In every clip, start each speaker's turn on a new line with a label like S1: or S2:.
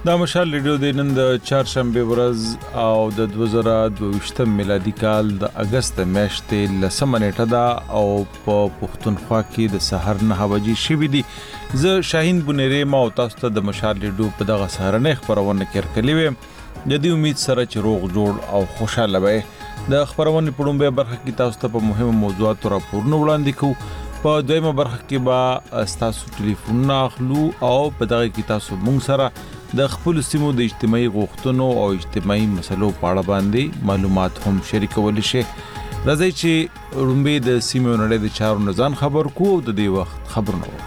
S1: دا مشال ریډیو د نن د چهارشنبه ورځ او د 2022 میلادي کال د اگست میاشتې لسمه نیټه ده او په پښتونخوا کې د سحر 9 بجې شوې دي. زه شاهین بنيري ما او تاسو ته د مشال ریډیو په دغه سهارنې خبرونه کړکلې وې. د دې امید سره چې روغ جوړ او خوشاله وي. د خبرونې په لومړۍ برخه کې تاسو ته په مهمو موضوعاتو راپورونه وړاندې کوو. په دویمه برخه کې به تاسو ټلیفون اخلو او په دغه کې تاسو مونږ سره د خپل سیمو د اجتماعي غوښتنو او اجتماعي مسلو په اړه باندې معلومات هم شریکول شي. راځي چې رومبه د سیمو نړۍ د چارو نزان خبر کو او د دې وخت خبرونه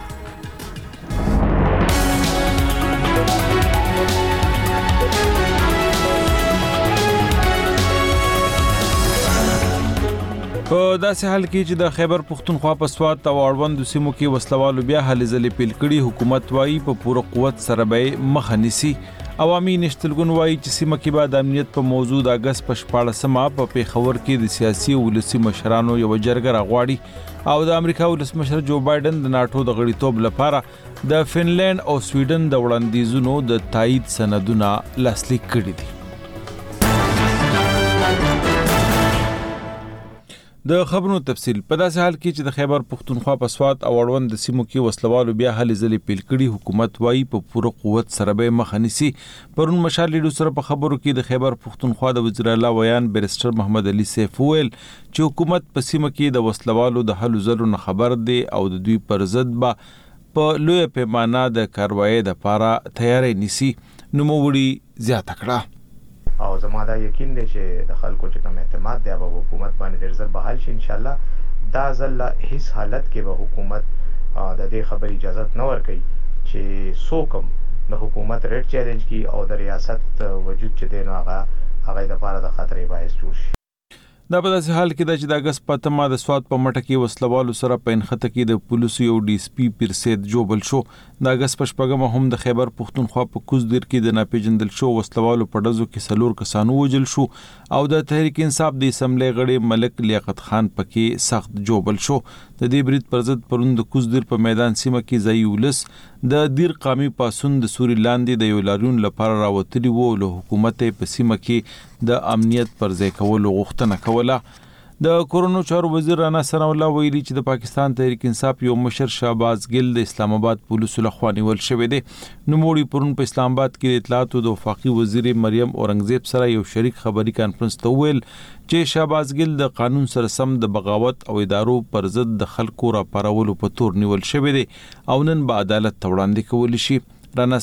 S1: په داسې حال کې چې د خیبر پښتونخوا په سوات او اړوند سیمو کې وسلوالو بیا هلې ځلې پیل کړي. حکومت وايي په پوره قوت سره به مخه نیسي. عوامي نشتلګون وايي چې سیمه کې بعد امنیت په موضوع د اگست په 14مه په پیښور کې د سیاسي او ولسي مشرانو یو جرګه راغواړي او د امریکا ولسمشر جو بایدن د ناتو د غړیتوب لپاره د فنلند او سویډن د وړاندیزونو د تایید سندونه لاسلیک کړي دي. د خبرونو تفصیل په داسې حال کې چې د خیبر پښتونخوا په سوات او اړوند سیمو کې وسلوالو بیا هلې ځلې پیل کړي. حکومت وايي په پوره قوت سره به مخه نیسي. پرون مشال لیډو سره په خبرو کې د خیبر پښتونخوا د وزیر اعلی ویان بیرسټر محمد علي سیف ویل چې حکومت په سیمه کې د وسلوالو د هلو ځلو نه خبر دی او د دوی پر ضد به په لوی پیمانه د کاروایی لپاره تیاری نیسي. نوموړي زیاته کړه
S2: او زما دا یقین دی چې د خلکو چې کوم اعتماد دی په حکومت باندې ډېر زر بحال شي ان شاء الله. دا ځل هیڅ حالت کې به حکومت د دې خبرې اجازه نه ورکوي چې څوک د حکومت ریټ چیلنج کی او د ریاست وجود چې دی نو هغه د لپاره د خطرې باعث جوړ شي.
S1: دا په داسې حال کې د چې د اگست پاتمه د سوات په مټه کې وسلوالو سره په انخته کې د پولیسو یو ډي اس پی پیرسید جوبل شو. د اگست په شپږمه هم د خیبر پښتونخوا په کوزدیر کې د ناپېژندل شو وسلوالو په ډزو کې 4 کسانو وژل شو او د تحریک انصاف د اسمبلی غړي ملک لیاقت خان پکې سخت جوبل شو. د دې برید پر ضد پرون د کوزدیر په میدان سیمه کې ځای ولس د دیر قامي پاسون د سوري لاندې د یو لاریون لپاره راوتلی وو. له حکومت په سیمه کې د امنیت پر ځای کولو غوښتنه کوله. د کورونو چارو وزیر رانا ثنا الله ویلي چې د پاکستان تحریک انصاف یو مشر شهباز ګل د اسلام آباد پولیسو لخوا نیول شوی دی. نوموړي پرون په اسلام آباد کې د اطلاعاتو د وفاقي وزیر مریم اورنګزیب سره یو شریک خبري کانفرنس ته ویل چې شهباز ګل د قانون سره سم د بغاوت او ادارو پر ضد د خلکو را پارولو په تور نیول شوی دی او نن به عدالت ته وړاندې کول شي. رانا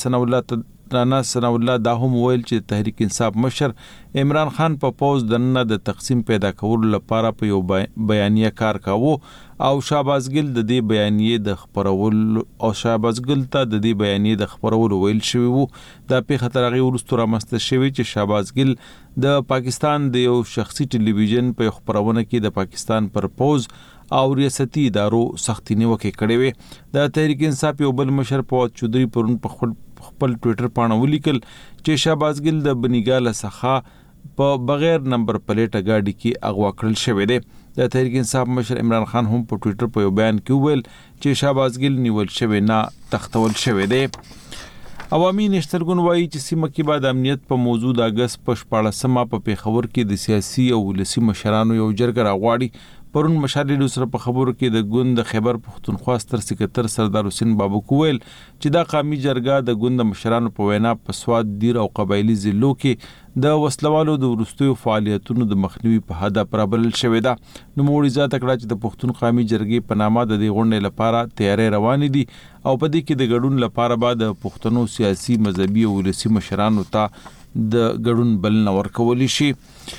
S1: ثنا الله دا هم ویل چې تحریک انصاف مشر عمران خان په پوز دنه د تقسیم پیدا کولو لپاره په یو بیانیه کار کاوه او شهباز ګل د دې بیانیه د خبرولو او شهباز ګل ته د دې بیانیه د خبرولو ویل شوی وو. دا په خطر غي ورستو رامسته شوی چې شهباز ګل د پاکستان د یو شخصي ټلویزیون په خبرونه کې د پاکستان پر پوز او ریاستي ادارو سختي نیوکه کړې وي. د تحریک انصاف یو بل مشر فواد چودري پرون په خپل ټوئیټر باندې ولیکل چې شهباز ګل د بنیګاله څخه په بغیر نمبر پلیټ گاډي کې اغوا کړل شوی دی. د تحریک انصاف مشر عمران خان هم په ټوئیټر په یو بیان کې ویل چې شهباز ګل نیول شوی نه تختول شوی دی. عوامي نشتلګون وايي چې سیمه کې بعد امنیت په موضوع د اگست په 14مه په پیښور کې د سیاسي او ولسي مشرانو یو جرګه راغواړي. پرون مشال لیډو سره په خبرو کې د ګوند خیبر پښتونخوا ستر سکرټر سردار حسین بابو کویل چې دا قومي جرګه د ګوند مشرانو په وینا په سواد دیر او قبایلی ضلعو کې د وسلوالو د ورستیو فعالیتونو د مخنیوي په هدف رابلل شوې ده. نوموړي زیاته کړه چې د پښتون قومي جرګې په نامه د دې غونډې لپاره تیاری روان دي او په دې کې د ګډون لپاره به د پښتنو سیاسي مذهبي او ولسي مشرانو ته د ګډون بلنه ورکول شي.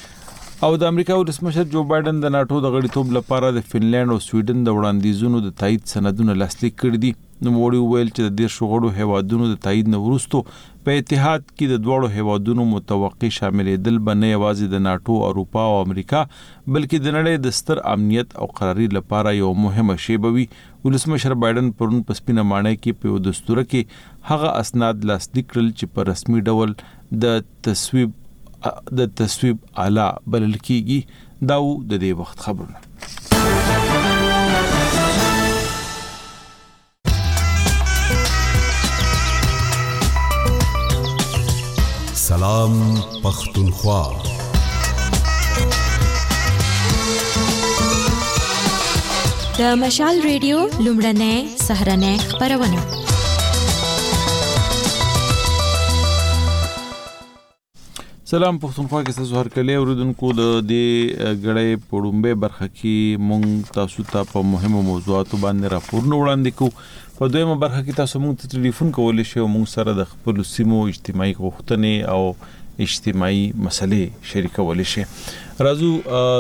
S1: او د امریکا ولسمشر جو بایدن د ناتو د غړیتوب لپاره د فنلند او سویډن د وړاندیزونو د تایید سندونه لاسلیک کړي دي. نوموړي ویل چې د 10 غړو هیوادونو د تایید نه وروسته په اتحاد کې د دوړو هیوادونو متوقع شاملېدل به نه یوازې د ناتو، اروپا او امریکا بلکې د نړۍ د ستر امنیت او قراري لپاره یو مهمه شی به وي. ولسمشر بایدن پرون په سپینه ماڼۍ کې په یو دستور کې هغه اسناد لاسلیک کړل چې په رسمي ډول د تصویب اعلی بلل کیږي. دا د دې وخت خبرونه.
S3: سلام پختونخوا.
S4: د مشال ریډیو لومړنۍ سهرنۍ خبرونه.
S1: سلام پختونخوا کې تاسو هر کله اوریدونکو د دې غړې پړومبه برخه کې مونږ تاسو ته په مهمو موضوعاتو باندې راپورونه وړاندې کوو. په دویمه برخه کې تاسو مونږ ته ټلیفون کولای شئ او مونږ سره د خپل سیمو اجتماعي غوښتنې او اجتماعي مسلې شریکولی شئ. راځو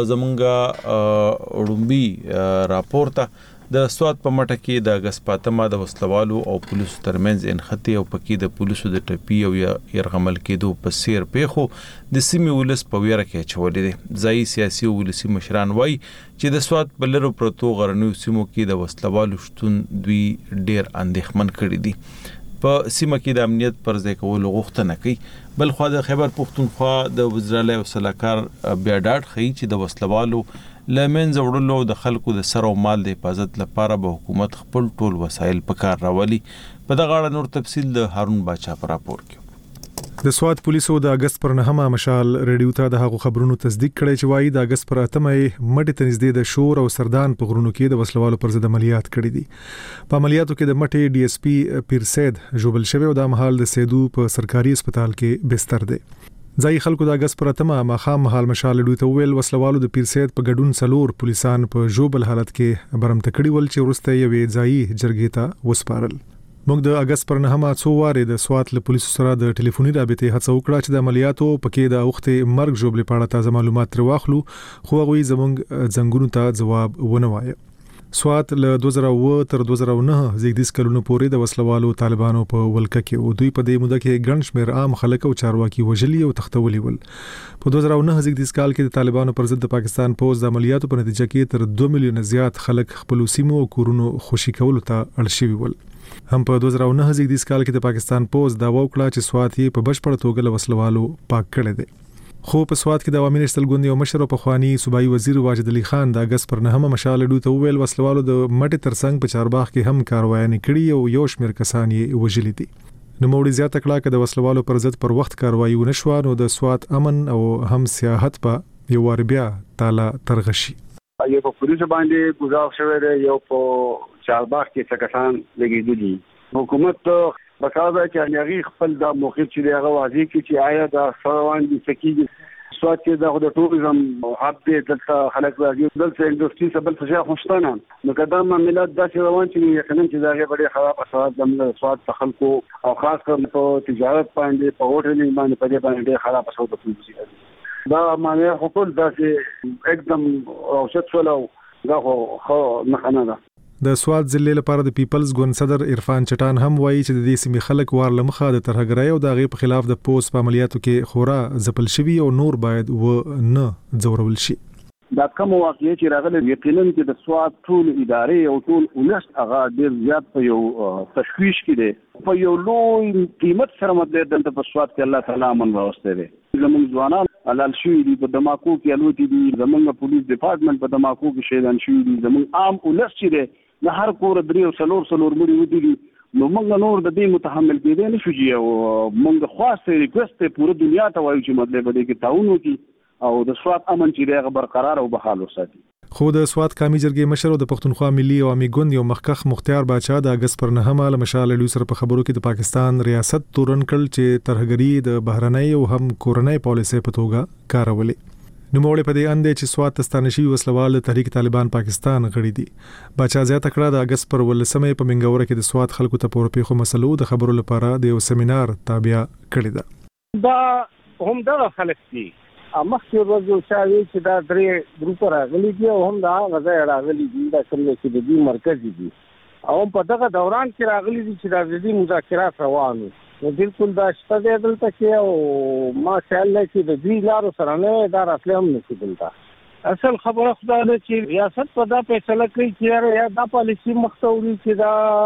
S1: زمونږه وړومبي راپورته د سواد په مټه کې د اگست پاتمه د وسلوالو او پولیسو ترمنځ انخته او پکې د پولیسو د ټپي او يرغمل کېدو په سیر پیښو د سیمې ولس په ویره کې چولې دي. ځای سیاسي او ولسي مشران وایي چې د سواد په لرو پروتو غرنیو سیمو کې د وسلوالو شتون دوی ډیر اندېښمن کړي دي. په سیمه کې د امنیت پر ځای کولو غوښتنه کوي. بل خو د خیبر پختونخوا د وزیراعلی او سلاکار بیا ډاډ خي چې د وسلوالو لمنځه وړلو د خلکو د سر او مال د حفاظت لپاره به حکومت خپل ټول وسایل په کار راولي. په دغه اړه نور تفصیل د هارون باچا پر راپور کې.
S5: د سواد پولیسو د اگست پر 9 مشال ریډیو ته د هغو خبرونو تصدیق کړی چې وایي د اگست پر 8 مټې ته نږدې د شور او سردان په غرونو کې د وسلوالو پر ضد عملیات کړي دي. په عملیاتو کې د مټې ډي اس پی پیر سید ژوبل شوی او د مهال د سیدو په سرکاري هسپتال کې بستر دی. ځای خلکو د اگست پر 8 مخام مهال مشال ډوی ته ویل وسلوالو د پیر سید په ګډون څلور پولیسان په ژوبل حالت کې برمته کړي ول چې ورسته یوې ځای جرګې ته وسپارل. موږ د اگست پر 9 څو واره د سوات له پولیسو سره د ټلیفوني رابطې هڅه وکړه چې د عملیاتو پکې د وخت مرګ ژوبل په اړه تازه معلومات تر واخلو، خو هغه زموږ څنګهونو ته جواب ونه وایي. سوات له 2009 تر 2009 زیږدیز کلونو پورې د وسلوالو طالبانو په ولکه کې او دوی په دې موده کې ګڼ شمېر عام خلک او چارواکي وژلي او تختولي ول. په 2009 زیږدیز کال کې د طالبانو پر ضد د پاکستان پوز د عملیاتو په نتیجه کې تر 2 میلیون زیات خلک خپل سیمو او کورونو خوشي کولو ته اړ شوي ول. هم په 2009 زیږدیز کال کې د پاکستان پوز دا وکړه چې سوات یې په بشپړ توګه له وسلوالو پاک کړی دی. خو په سوات کې د عوامي نشتل ګوند یو مشر او پخوانی صوبایي وزیر واجد علي خان د اگست پر 9 مشال ډو ته ویل وسلوالو د مټې ترڅنګ په چارباغ کې هم کاروایي کړي او یو شمېر کسان یې وژلي دي. نو موړي زیاته کړه چې د وسلوالو پر ضد پر وخت کاروایي ونشو نو د سوات امن او هم سیاحت په یو ور بیا تعالی ترغشي.
S6: یو په پولیسو باندې ګزار شوی دی، یو په چارباغ کې څه کسان لګیدلي. حکومت بکاوه چې هغه خپل د موقف چې هغه واضح کی چې آیا د سروان دي سکیږي سوات کې د ټوریزم هاب دې دلته خلک راځي دلته انډستری سبل څه خوشتانه نو قدم عملیات داسې روان چې یقینا چې دا غوړي خراب اثرات د سوات خلکو او خاص کر په تجارت باندې په هوټل باندې په دې باندې خراب اثرات کوي. دا معنی خپل داسې एकदम اوسط ولو دا خو نه ده.
S5: د سوات ضلع لپاره د پیپلز ګوند صدر عرفان چټان هم وایي چې د دې سیمې خلک وار لمخه د ترهګرۍ او د غي په خلاف د پوس په عملیاتو کې خورا ځپل شوی او نور باید و نه ځورول شي.
S6: دا کوم واقعي چې راغله یقینا چې د سوات ټول ادارې او ټول ولس هغه ډیر زیات په یو تشویش کې دي، په یو لوی قیمت سره مدد دلته په سوات کې الله تعالی امن راوسته دي. زموږ ځوانان حلال شوی دي، په دماکو کې الوتي دي، زموږ پولیس ډپارټمنټ په دماکو کې شهیدان شوی دي، زموږ عام ولس چې دي د هر کور درې او څلور مړي ودی. نو موږ نور د دې متحمل کېدای نشو چې او موږ خاصه ریکوست پوره دنیا ته وایو چې مطلب دې کې تعاون وکړي او د سوات امن چې دغه برقرار او بحال وساتي.
S5: خو د سوات قومي جرګې مشر او د پښتونخوا ملي عوامي ګوند یو مخکخ مختار باچا د اگست پر 9 له مشال ډو سره په خبرو کې د پاکستان ریاست تورن کړ چې ترهګری د بهرنۍ او هم کورنۍ پالیسۍ په توګه کارولې. نو موړې په دې اندې چې سوات تستانشي وسلوال تحریک طالبان پاکستان غړي دي. باچا زیاته کړه د اگست پر 18 په منګوره کې د سوات خلکو ته پور پیښو مسلو د خبرو لپاره د یو سیمینار تابع کړی ده.
S7: دا هم دا خلک دي مخکې ورځو چې دا درې ګروپ راغلي دي او هم دا غځای راغلي دي دا کوم چې د دې مرکز دي او په دغه دوران کې راغلي دي چې د دې مذاکرات روانو. نو بالکل دا شته دی دلته کې او ماشاءالله چې د دې لارو سره نه دا راتلی هم نشي دلته. اصل خبره خدا ده چې ریاست په دا فیصله کوي چې یا دا پالیسي مخته وړي چې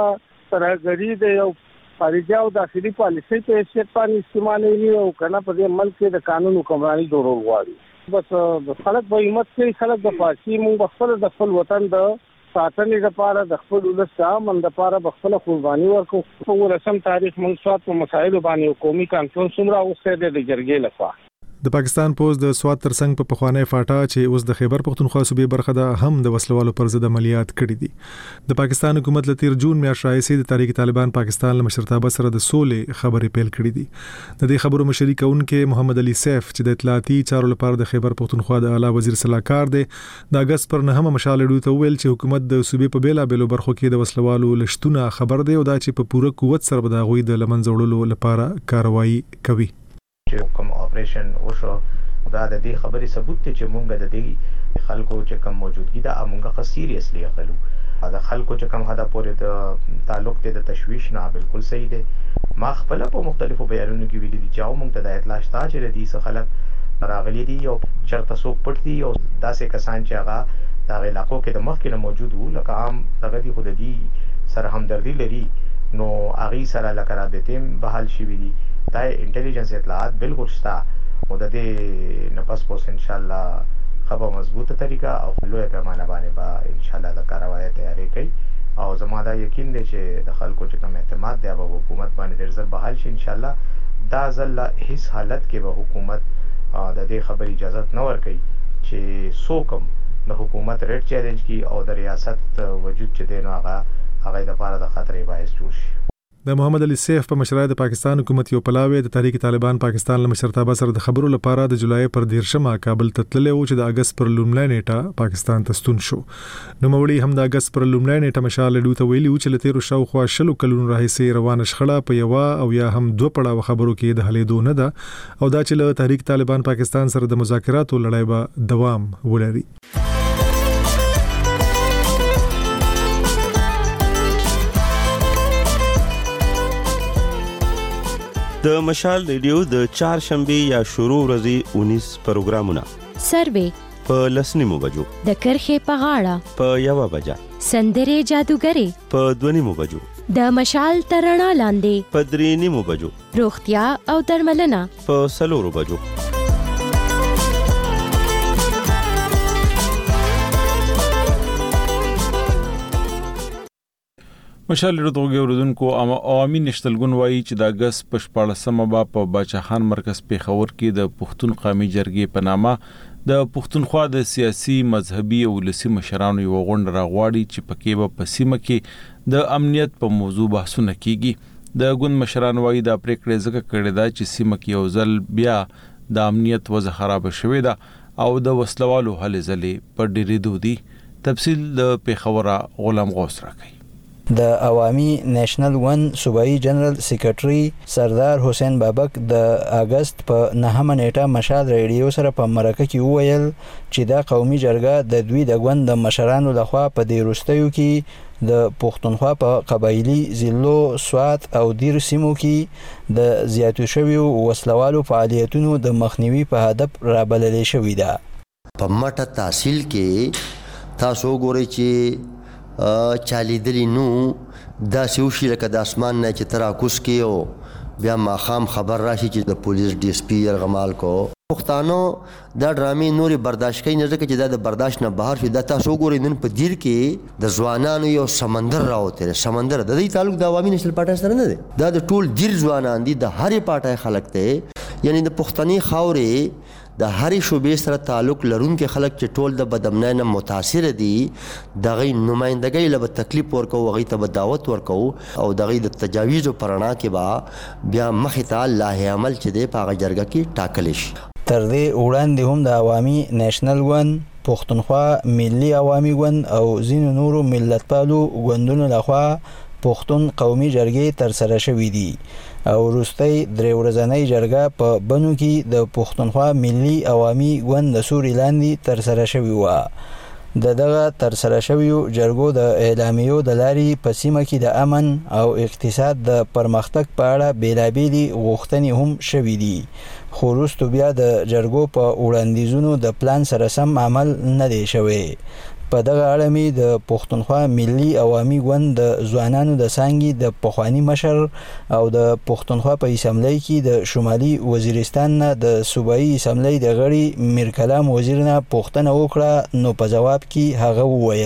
S7: دا ترهګري د یو خارجي او داخلي پالیسي په حیثیت باندې استعمالوي او کنه په دې ملک کې د قانون حکمراني جوړول غواړي. بس خلک به همت کوي، خلک د پاسي مونږ خپل د خپل وطن د ساتنې لپاره د خپل ولس امن لپاره خپل قرباني ورکو. په 18 تاریخ موږ سواد په مسایلو باندې قومي کانفرنس راوستل د جرګې لخوا.
S5: د پاکستان پوز د سواد ترڅنګ په پخوانی فاټا چې اوس د خیبر پختونخوا صوبې برخه ده هم د وسلوالو پر ضد عملیات کړي دي. د پاکستان حکومت له تیر جون میاشتې راهیسې د تحریک طالبان پاکستان له مشرتابه سره د سولې خبرې پیل کړې دي. د دې خبرو مشري کوونکې محمد علي سیف چې د اطلاعاتي چارو لپاره د خیبر پختونخوا د اعلی وزیر صلاحکار دی د اگست پر 9 مشال ډیو ته ویل چې حکومت د صوبې په بیلا بیلو برخو کې د وسلوالو لشتونه خبر دی او دا چې په پوره قوت سره به د غوي د لمنځه وړلو لپاره کاروایی کوي.
S2: چې کوم اپریشن وشو دا د دې خبرې ثبوت دی چې مونږ د دې خلکو چې کوم موجودګي دا مونږه خو سیریسلی اخلو. دا خلکو چې کوم هدا پورې د تعلق دی د تشویش نه بالکل صحیح دی. ما خپل په مختلفو بیانونو کې ویلي دي چې مونږ ته د اطلاع شته چې د دې خلک راغلي دي او چرته څوک پټ دي او داسې کسان چې هغه د علاقو کې د مخکې نه موجود وو لکه عام دغه دي خو د دې سره همدردي لري نو هغه سره لکه رابطې بحال شوي دي. دا انټيليجنس اطلاعات بالکل شته او د دې نفس پوس ان شاء الله خبر مضبوطه طریقه او لوی پیمانه باندې با ان شاء الله د کاروایی تیاری کوي او زما دا یقین دی چې د خلکو چې کوم اعتماد دی په حکومت باندې ډیر زر بحال شي ان شاء الله. دا ځل هیڅ حالت کې به حکومت د دې خبر اجازه نه ورکړي چې څوک د حکومت ریډ چیلنج کی او د ریاست وجود چې دی نو هغه د لپاره د خطرې باعث جوړ شي.
S5: د محمد علي سیف په مشرۍ د پاکستان حکومت یو پلاوی د تحریک طالبان پاکستان له مشرتابه سره د خبرو لپاره د جولای پر 13 کابل ته تللی و چې د اگست پر لومړۍ نیټه پاکستان ته ستون شو. نو مولي هم د اگست پر لومړۍ نیټه مشال ډیو ته ویلي و چې لته رو شاوخوا شلو کلونو راهیسې روانه شخړه په یو او یا هم دوه پړاو خبرو کې د حلیدو نه ده او دا چې له تحریک طالبان پاکستان سره د مذاکراتو لړۍ به دوام ولري.
S8: د مشال ریډیو د چهارشنبه یا شروع ورځې 19 پروګرامونه
S4: سروې
S8: په لسنیمو بجو
S4: د کرخې په غاړه په
S8: 1 بجه
S4: سندرې جادوګرې
S8: په 2 بجو
S4: د مشال ترڼا لاندې
S8: په 3 بجو
S4: روغتیا او درملنه
S8: په 4 بجو
S1: مشال ریډیو اوریدونکو عوامي نشتلګون وایي چې د اگست په 14مه با په باچا خان مرکز پیښور کې د پښتون قومي جرګې په نامه د پښتونخوا د سیاسي مذهبي او ولسي مشرانو یو غونډه راغواړي چې پکې به په سیمه کې د امنیت په موضوع بحثونه کیږي. د ګوند مشران وایي دا پریکړه ځکه کړې ده چې سیمه کې یو ځل بیا د امنیت وضع خراب شوې ده او د وسلوالو هلې ځلې په ډېرېدو دي. تفصیل د پیښور غلام غوث راکوي.
S9: د عوامي نېشنل ون صوبایي جنرال سیکریټري سردار حسین بابک د اگست په 9 نیټه مشال ریډیو سره په مرکه کې وویل چې دا قومي جرګه د دوی د ګوند د مشرانو لخوا په دې وروستیو کې د پښتونخوا په قبایلی ضلعو سوات او دیر سیمو کې د زیاتو شویو وسلوالو فعالیتونو د مخنیوي په هدف رابللې شوې ده.
S10: په مټه تحصیل کې تاسو ګورئ چې چالیدلی نو دا سوشي لکه د اسمان نه چې تراکوس کې او بیا ماخام خبر راشي چې د پولیس ډي اس پی یرغمال کو پښتانو دا ډرامې نوري برداشت کوي نه ځکه چې دا د برداشت نه بهر شي. دا تاسو ګورئ نن په دیر کې د ځوانانو یو سمندر راوته سمندر د دې تعلق د عوامي نشل پارټي سره نه دی. دا د ټول دیر ځوانان دي د هرې پارټي خلک ته یعنی د پښتني خاورې د هرې شوبې سره تعلق لرونکي خلک چې ټول د بدامنۍ نه متاثر دي دغه نمائندګۍ له تکلیف ورکو هغه ته دعوت ورکو او دغه د تجاویز پرانا کې با بیا مخې ته الله عمل چې دی په جرګه کې ټاکل شي.
S9: تر دې وړاندې هم د عوامي نېشنل ون پښتونخوا ملي عوامي ګوند او ځینو نورو ملتپالو ګوندونو لخوا پښتون قومي جرګې تر سره شوې دي او وروستۍ درې ورځنۍ جرګه په بنو کې د پښتونخوا ملي عوامي ګوند د سوري لاندې تر سره شوې وه. دغه تر سره شویو جرګو د اعلامیو د لارې په سیمه کې د امن او اقتصاد د پرمختګ په اړه بیلابېلې غوښتنې هم شوې دي خو وروستو بیا د جرګو په وړاندیزونو د پلان سره سم عمل نه دی شوی. په دغه اړه می د پښتونخوا ملي عوامي ګوند د ځوانانو د څنګه د پخوانی مشر او د پښتونخوا په اسمبلی کې د شمالي وزیرستان نه د صوبایي اسمبلی د غړي میر کلام وزیر نه پوښتنه وکړه نو په جواب کې هغه وویل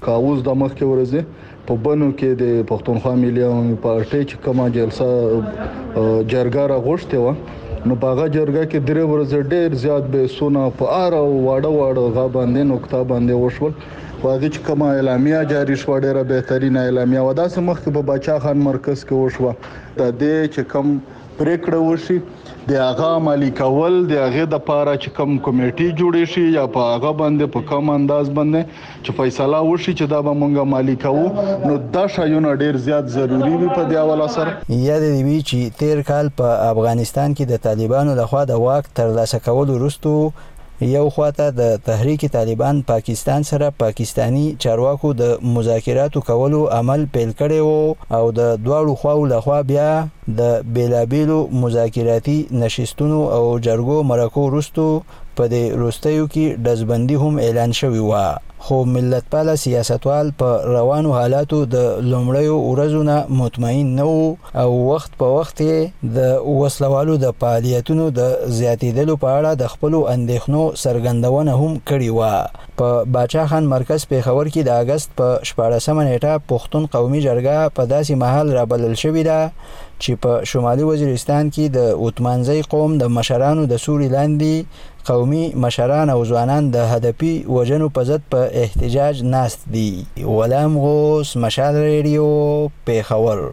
S11: کاوز د مخ کې ورځي په بنو کې د پښتونخوا ملي عوامي پارټي چې کومه جلسه جرګه راغوښتې و نو په هغه جرګه کې درې ورځې ډېر زیات به سونه په اره واړه غا باندې نقطه باندې وشول واغې چې کومه اعلامیه جاری شو ډېره بهترینه اعلامیه و داسې مخکې په باچا خان مرکز کې وشو د دې چې کوم پریکړه وشي د هغه عملي کول د هغه د پاره چې کوم کمیټي جوړې شي یا په هغه باندې په کوم انداز باندې چې فیصله وشي چې دا به مونږه مالی کوو نو دا شایونه ډیر زیات ضروری وي په دی حواله سره.
S9: یاد دی چې تیر کال په افغانستان کې د طالبانو لخوا د واک ترلاسه کول وروسته یو خواته د تحریک طالبان پاکستان سره پاکستانی چارواکو د مذاکراتو کولو عمل پیل کړی وو او د دواړو خواو لخوا بیا د بیلابیلو مذاکراتي نشستونو او جرګو مرکو وروسته په دې وروستیو کې ډزبندي هم اعلان شوی و خو ملتپال سیاستوال په روانو حالاتو د لومړیو ورځو نه مطمئن نه وو او وخت په وخت د وسلوالو د فعالیتونو د زیاتېدلو په اړه د خپل اندېښنو څرګندونه هم کړې و. په باچا خان مرکز پیښور کې د اگست په 14مه نیټه پښتون قومي جرګه په داسې محل رابلل شوې ده چې په شمالي وزیرستان کې د اوتمانزی قوم د مشرانو د سوري لاندې قومي مشران او ځوانان د هدفي وجنو په ضد په احتجاج ناست دي. ولام غوس، مشال ریډیو، پیښور.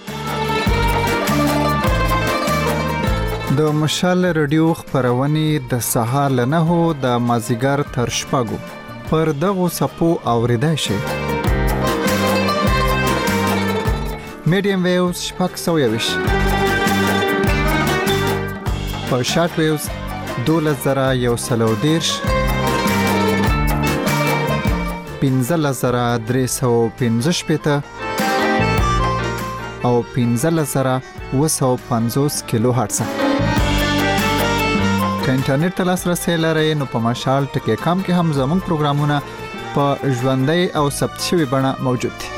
S12: د مشال ریډیو خبرونه د سهار له 9 د مازیګر تر شپږو پر دغه سپو اوریدای شي. میډیم ویوز شپږ سویوش په شارټ ویوز 12113 15315 او 15750 کیلو هرتز. که انټرنیټ ته لاسرسي لرئ نو په مشال ټکی کام کې هم زموږ پروګرامونه په ژوندۍ او ثبت شوی بڼه موجود دي.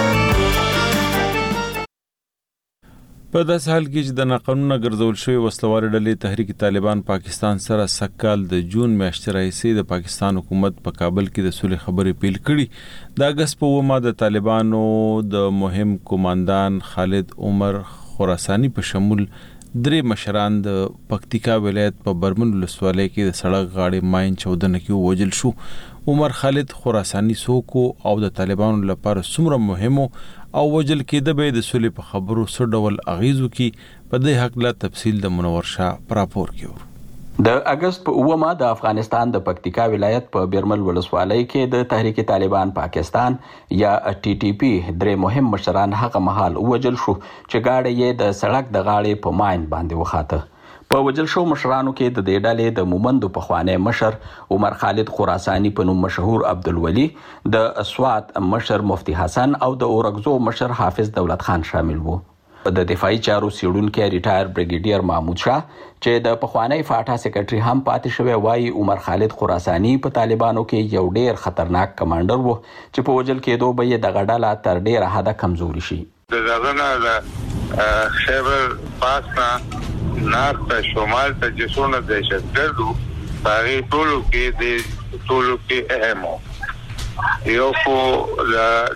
S1: په داسې حال کې چې د ناقانونه ګرځول شوی وسلوال ډلې تحریک طالبان پاکستان سره سکهال د جون میاشتې راهیسې د پاکستان حکومت په کابل کې د صلح خبرې پیل کړي. د اگست په 9 د طالبانو د مهم کمانډان خالد عمر خراسانی په شمول درې مشران د پکتیکا ولایت په برمن ولسوالۍ کې د سړک غاړې ماین چودنه کې وژل شو. عمر خالد خراسانی سوکو او د طالبانو لپاره څومره مهمو او وجل کې د د صلح په خبرو سره ډول اغیزو کې په دې حق لا تفصیل د منور شاه پراپور کې.
S13: د اگست په 9 د افغانستان د پکتیکا ولایت په بیرمل ولسوالۍ کې د تحریک طالبان پاکستان یا ټي ټي پی درې مهم مشران هغه مهال وجل شو چې گاډي یې د سړک د غاړې په ماین باندې وخاته. په وجل شو مشرانو کې د دې ډلې د مومندو په خوانه مشر عمر خالد خراسانی په نوم مشهور عبدالولی، د اسوات مشر مفتی حسن او د اورګزو مشر حافظ دولت خان شامل وو. د دفاعي چارو سیډونکو ریټایر بریګیډیر محمود شاه چې د پخوانی فاټا سیکریټري هم پاتې شوی وایي عمر خالد خراسانی په طالبانو کې یو ډیر خطرناک کمانډر وو چې په وجل کېدو به یې د غډاله تر ډیره حد کمزوري شي.
S14: د دغه نه خیبر پاسنا نارته شمال ته جسونه دهشتګردو هغه ټولو کې اهمو یو په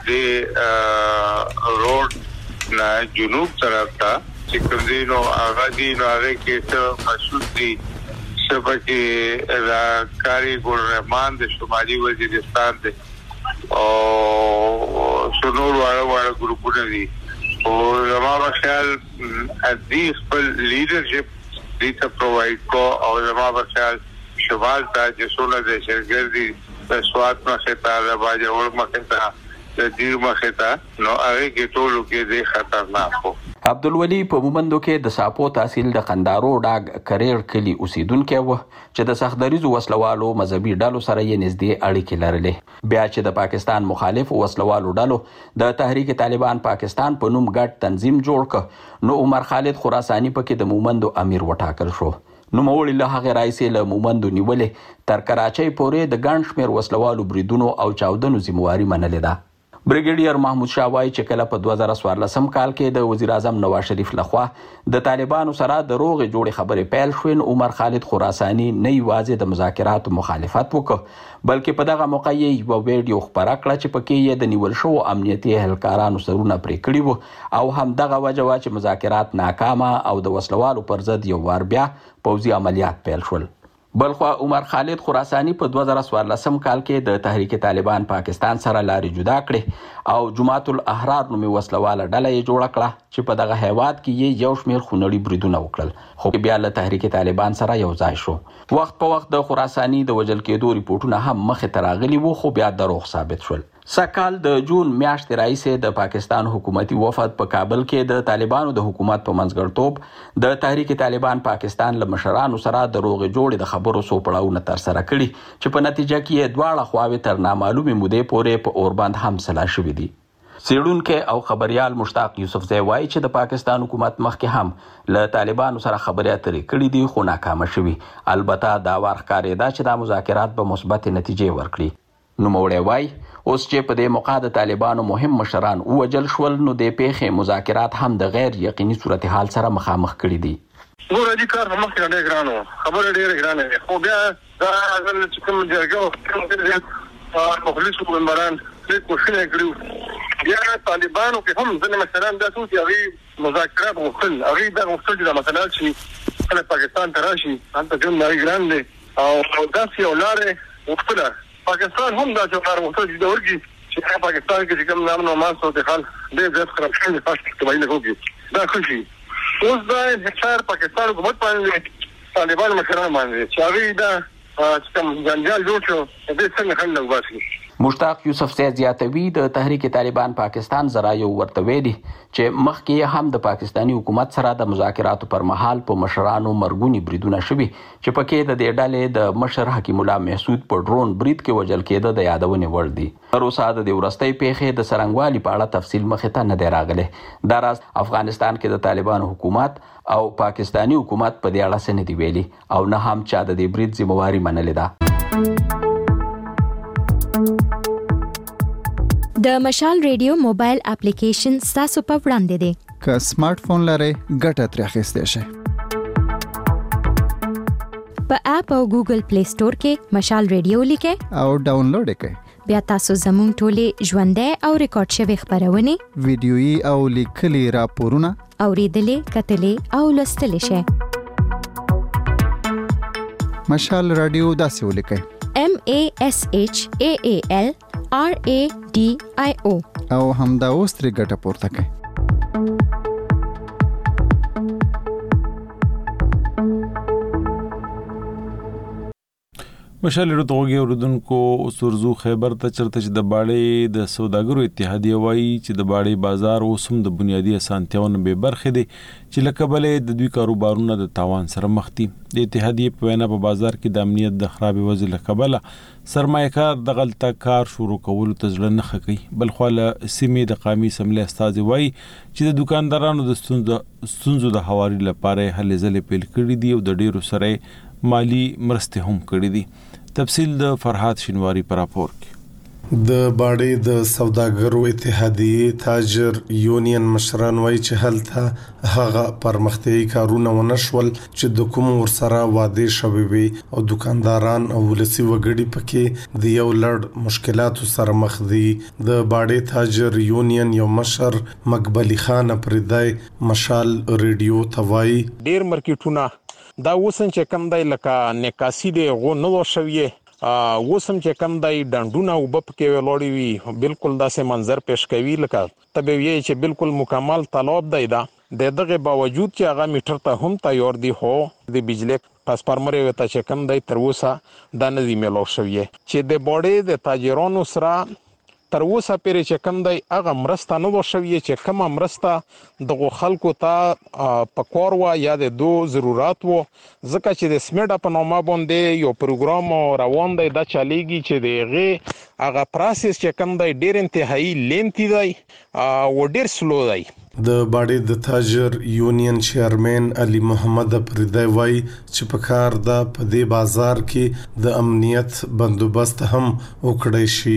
S14: د روډ نه جنوب طرف ته چې کوم دینو هغه کې څه مشهور دي شبکه کاری ګورمان د شمالي وزیرستان دي او شنور واړه ګروپونه دي او زموږ خیال ادي خپل لیډرشپ دې ته پرووایډ کو او زموږ خیال شمال ته جسونه د شرګردي د سواد مخه ته د باجوړ مخه ته د دې مخه ته نو هغه کې ټولو کې د خطرناک وو.
S13: عبدالولی په مومندو کې د ساپو تحصیل د قندارو ډاګ کریر کلی اوسیدونکو و چې د سختدریزو وسلوالو مذهبي ډلو سره یې نږدې اړیکې لرلې. بیا چې د پاکستان مخالف وسلوالو ډلو د تحریک طالبان پاکستان په نوم ګډ تنظیم جوړ ک نو عمر خالد خراسانی پکې د مومندو امیر وټاکل شو. نو مولي له هغه راځي له مومندو نیولې تر کراچۍ پورې د ګڼ شمېر وسلوالو بریدونو او چاودنو ذمہواری منلې ده. بریګیډیر محمود شاه وایي چې کله په 2014 کال کې د وزیر اعظم نواز شریف لخوا د طالبانو سره د روغې جوړې خبرې پیل شوې، عمر خالد خراساني نه یوازې د مذاکراتو مخالفت وکړ بلکې په دغه موقع یې یو ویډیو خپره کړه چې پکې یې د نیول شوو امنیتي اهلکارانو سرونه پرې کړي وو او همدغه وجه وه چې مذاکرات ناکامه او د وسلوالو پر ضد یو وار بیا پوځي عملیات پیل شول. بلخوا عمر خالد خراساني په 2014 کال کې د تحریک طالبان پاکستان سره لارې جدا کړې او جماعت الاحرار نومي وسلواله ډله یې جوړه کړه چې په دغه هیواد کې یې یو شمېر خونړي بریدونه وکړل، خو بیا له تحریک طالبان سره یو ځای شو. وخت په وخت د خراساني د وژل کېدو ریپورټونه هم مخې ته راغلي وو، خو بیا دروغ ثابت شول. سکال د جون میاشتې راهیسې د پاکستان حکومتي وفد په کابل کې د طالبانو د حکومت په منځګړیتوب د تحریک طالبان پاکستان له مشرانو سره د روغې جوړې د خبرو څو پړاوونه ترسره کړي چې په نتیجه کې یې دواړه خواوې تر نامعلومې مودې پورې په اوربند هم سلا شوي دي. څېړونکی او خبریال مشتاق یوسفزی وایي چې د پاکستان حکومت مخکې هم له طالبانو سره خبرې اترې کړي دي خو ناکامه شوي. البته دا وار ښکارېده چې دا مذاکرات به مثبت نتیجې ورکړي. نوموړی وایي اوس چې په دې موقع د طالبانو مهم مشران ووژل شول نو د پیښې مذاکرات هم د غیر یقیني صورتحال سره مخامخ کړي دي.
S15: ګوره دې کار مخکې ډېر ګران و، خبره ډېره ګرانه وې، خو بیا دا ځل چې کوم جرګه مخلصو ممبران ډېر کوښښونه کړي، بیا طالبانو کې هم ځینې مشران دا څو چې هغوی مذاکرات غوښتل، هغوی دا غوښتل چې دا مسله چې کله پاکستان ته راشي هلته ژوند هغوی ګران دی او داسې یو لارې غوښتله. پاکستان هم دا چې لاره غوښتل چې دا ورکړي چې پاکستان کې چې کوم امن او امان صورتحال ډېر زیات خراب شوی دی، خاص طبیعي نه وکړي دا ښه شي. اوس دا انحصار پاکستان حکومت باندې طالبان مشران باندې چې هغوی دا چې کوم جنجال جوړ شو دې څنګه حل نه وباسي.
S13: مشتاق یوسفزی زیاتوي د تحریک طالبان پاکستان ذرایعو ورته ویلي چې مخکې هم د پاکستاني حکومت سره د مذاکراتو پر مهال په مشرانو مرګوني بریدونه شوي چې پکې د دې ډلې د مشر حکیم الله محسود په ډرون برید کې وژل کېده د یادونې وړ دي. تر اوسه د دې وروستۍ پیښې د څرنګوالي په اړه تفصیل مخې ته نه دی راغلی. دا راز افغانستان کې د طالبانو حکومت او پاکستاني حکومت په دې اړه څه نه دي ویلي او نه هم چا د دې برید ذمہواري منلې ده.
S4: د مشال ریډیو موبایل اپلیکیشن تاسو په وړاندې دی.
S12: که سمارټ فون لرئ ګټه ترې اخیستی شئ.
S4: په اپ او ګوګل پلی سٹور کې مشال ریډیو لیکئ
S12: او ډاونلوډ کړئ.
S4: بیا تاسو زموږ ټولې ژوندۍ او ریکارډ شوي خبرونه،
S12: ویډیويي او لیکلي راپورونه
S4: اوریدلې، کتلې او لوستلې شئ.
S12: مشال رادیو داسې ولیکئ:
S4: MASHAAL RADIO
S12: او همدا اوس ترې ګټه پورته کړئ.
S1: مشال رودغوږی اوردونکو اوس ورزو خیبر ته چرته چې د باړې د سوداګرو اتحادیه وایي چې د باړې بازار اوس هم د بنیادي اسانتیاونو به برخې دي چې له کبله د دوی کاروبارونه د تاوان سره مخ دي. د اتحادیه په وینا په بازار کې د امنیت د خرابې وضع له کبله سرمایه‌کار د غلطه کار شروع کولو ته زړه نه ښه کوي. بلخوا له سیمې د قومي اسمبلۍ استازي وایي چې د دکاندارانو د ستونزو د هواري لپاره هلې ځلې پیل کړي دي او د ډیرو سره مالی مرستې هم کړي دي. تفصیل د فرحات شینواری پر راپور کې.
S16: د باړې د سوداګرو اتحادیه تاجر یونین مشران وایي چې هلته هغه پرمختیایي کارونه ونشول چې د کوم ورسره وعده شوی وي او دکانداران او ولسی وګړي پکې د یو لړ مشکلاتو سره مخ دي. د باړې تاجر یونین یو مشر مقبلی خان پردای مشال ریډیو توای
S17: ډیر مارکیټونه دا وسن چې کم دی لکه نکاسی دی غو نو شوی وسم چې کم دی ډنډونه او بپ کې وړي وي بالکل داسې منظر پیش کوي لکه طبيعي چې بالکل مکمل طلب دی دا د دغه باوجود چې هغه میټر ته هم تیار دی هو د بجلی ټرانسفارمر وته چې کم دی تر اوسه د نظم ملو شوی چې د بوډۍ د تاجرانو سره تر اوسه پرې چې کم دی هغه مرسته نه وشوي چې کومه مرسته دغه خلکو ته پکور وا یا د دو ضرورت وو ځکه چې د سمیډ په نومه باندې یو پروګرام روان دی دا چلیږي چې دغه هغه پروسس چې کم دی ډیر انتهایی لینتی دی او ډیر سلو دی.
S16: د باړې د تاجر یونین چیرمن علي محمد پردای وای چې په کار د په دې بازار کې د امنیت بندوبست هم وکړی شي.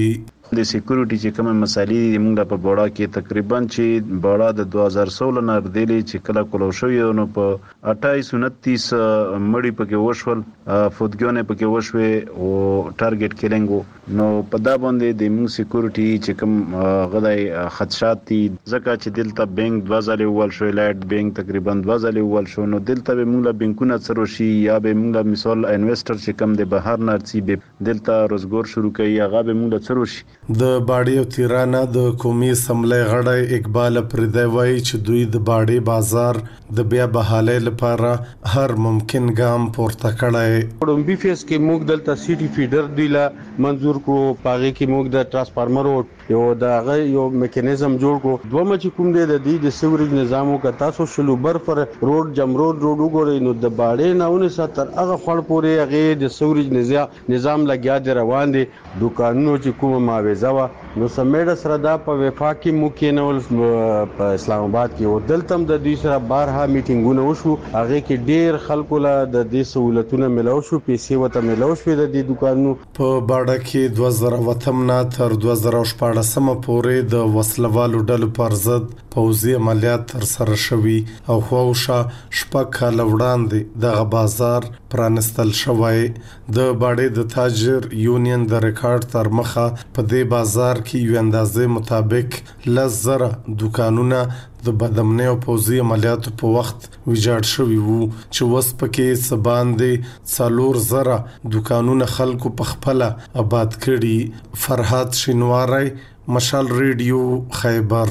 S18: د سکیورټي چې کومه مسالې موږ په بوړا کې تقریبا چې بوړا د 2016 نه ردلې چې کله کولو شوی نو په 2829 مړی پکې وشول فوتګونه پکې وشوي او ټارګټ کیلینګ نو په دا باندې د موږ سکیورټي چې کوم غدای خدشات دي ځکه چې دلته بانک 2000 ول شو لایټ بانک تقریبا 2000 ول شو نو دلته به موږ بانکونه سره شي یا به موږ مثال انویسټر چې کوم د بهر نرسي به دلته روزګار شروع کوي هغه به موږ سره شي
S16: د باډي او تیرانه د قومي سملې غړی اقبال پردی وایي چې دوی د باډي بازار د بیا بحالۍ لپاره هر ممکن ګام پورته کړی
S19: وړومبي فیس کې موږ دلته سیټي فیډر دی لا منزور کو پاغي کې موږ د ترانسفارمر یو دغه یو میکانیزم جوړ کو دوه چې کوم دی د دې سیوریج نظامو کا تاسو شلوبر پر روډ جمرود روډ وګورئ نو د باډي ناونه ساتر هغه خړ پورې هغه د سیوریج نظام لګیا دی روان دي دکانونو چې کومه معاوضه وا نو سمیډ سره دا په وفاقي مکینول په اسلام آباد کې او دلته د دې سره بارها میټینګونه وشو هغه کې ډیر خلکو له د دې سہولتونو ملو شو پیسې وته ملو شو د دې دکانونو
S16: په باډه کې 2008 نه تر 2014 پورې د وسلوالو ډلو پر ضد پوځي عملیات تر سره شوي او خوښه شپږ کال وړاندې د بازار پرانستل شوی د باډي د تاجر یونین د ریکارډ تر مخه په دې بازار کې یو اندازې مطابق لزر دکانونه د بدمنۍ او پوځي عملیاتو په وخت ویجاړ شوي وو چې وس پکې سباندې څلور زره دکانونه خلکو په خپل آباد کړي فرحات شینواری مشال ریډیو خیبر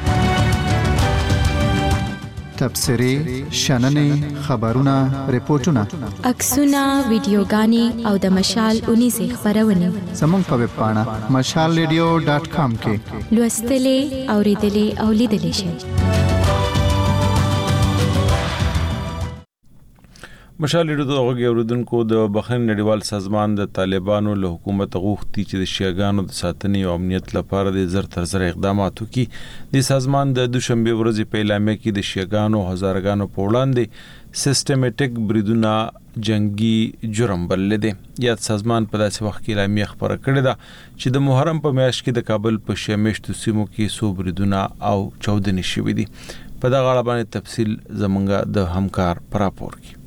S12: تبصری شننې خبرونه ریپورتونه
S4: عکسونه ویډیوګانې او د مشال 19 خبرونه
S12: زموږ په ویب پاڼه mashalradio.com کې
S4: لوستلې اوریدلې او لیدلې شئ
S1: مشال ریډیو د غږی اوریدونکو د بخښنې نړیوال سازمان د طالبانو له حکومت غوښتي چې د شیعاګانو د ساتنې او امنیت لپاره د زر تر زر اقدامات وکړي د سازمان د دوشنبه ورځې په اعلامیه کې د شیعاګانو هزارګانو په وړاندې سیستماتیک بریدونه جنگي جرم بلل دي یاد سازمان په داسې وخت کې اعلامیه خبره کړې ده چې د محرم په میاشت کې د کابل په شمیشتو سیمو کې سو بریدونه او چودنې شوې دي په دغه اړه باندې تفصیل زمونږ د همکار پر راپور کې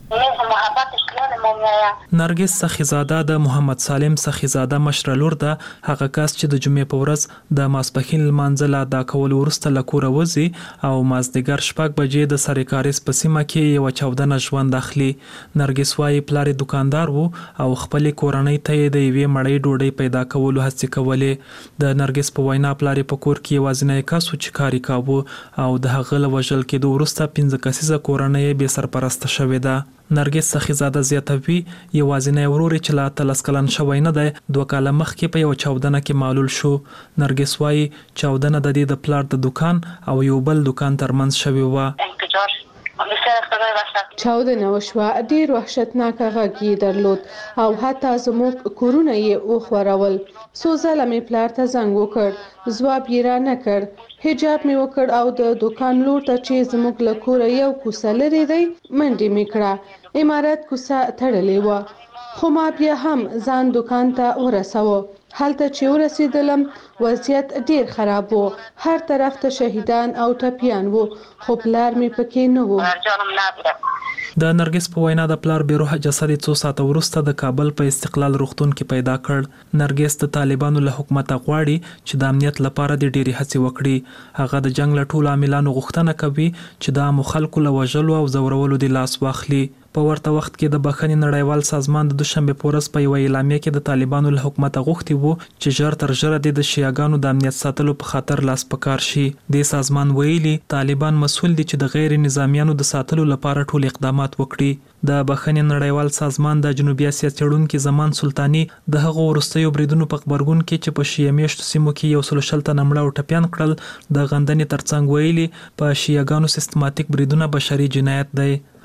S20: نرګس سخیزاده د محمد سالم سخیزاده مشر لور ده هغه کس چې د جمعې په ورځ د ماسپخین لمانځل ادا کول ورسته لکوره وځي او مازدیګر شپږ بجې د سریکاریس په سیمه کې یو چاودنه ژوند اخلي نرګس وايي پلار دکاندار وو او خپل کورنۍ ته د یوې مړۍ ډوډۍ پیدا کولو هڅه کولې د نرګس په وینا پلار په کور کې یوازینی کس چې کاری کاوه او د هغه له وژل کېدو ورسته 15 کسیزه کورنۍ به سرپرست شوې ده نرګس سخیزاده زیاتوي یوازینی ورور چې لا تلس کلن شوی نه دی 2 کاله مخکې په یو چاودنه کې معلول شو نرګس وايي چاودنه د دې د پلار د دکان او یو بل دکان ترمنځ شوی و
S21: چاودنه وشوه ډیر وحشتناک غږ درلود او حتی زموږ کورونه یې وخورول څو ځله مې پلار ته زنګ وکړ ځواب یې را نه کړ حجاب مې وکړ او د دکان لور ته چې زموږ له کوره یو کوڅه لري دی منډه مې کړه امارت کوڅه تړلې وه خو ما بیا هم ځان دکان ته ورسوه هلته چې ورسېدلم وضعیت ډیر خراب و هر طرف ته شهیدان او ټپیان وو خو پلار مې پکې نه وو
S20: د نرګس په وینا د پلار بیروه جسد 2 ساعته وروسته د کابل په استقلال روغتون کې پیدا کړ نرګس د طالبانو له حکومت غواړي چې د امنیت لپاره د ډیری هڅې وکړي هغه د جنگ له ټولو عاملانو غوښتنه کوي چې د مخالکو له وژلو او زورولو د لاس واخلي په ورته وخت کې د بخښنې نړیوال سازمان د دوشنبه پورس په یو اعلامیه کې د طالبانو له حکومت غوښتي وو چې ژر تر ژره د شیعاګانو د امنیت ساتلو په خاطر لاس پکار شي د سازمان ویلي طالبان مسول دي چې د غیر نظامیانو د ساتلو لپاره ټول اقدامات وکړي د بخښنې نړیوال سازمان د جنوبي اسیا چړونکو زمان سلطانی د هغو ورستیو بریدونو په خبرګون کې چې په شیعه میشتو سیمو کې یو سلوشل تنمړه او ټپيان کړل د غندنې ترڅنګ ویلي په شیعاګانو سیستماتیک بریدونه بشري جنایت دی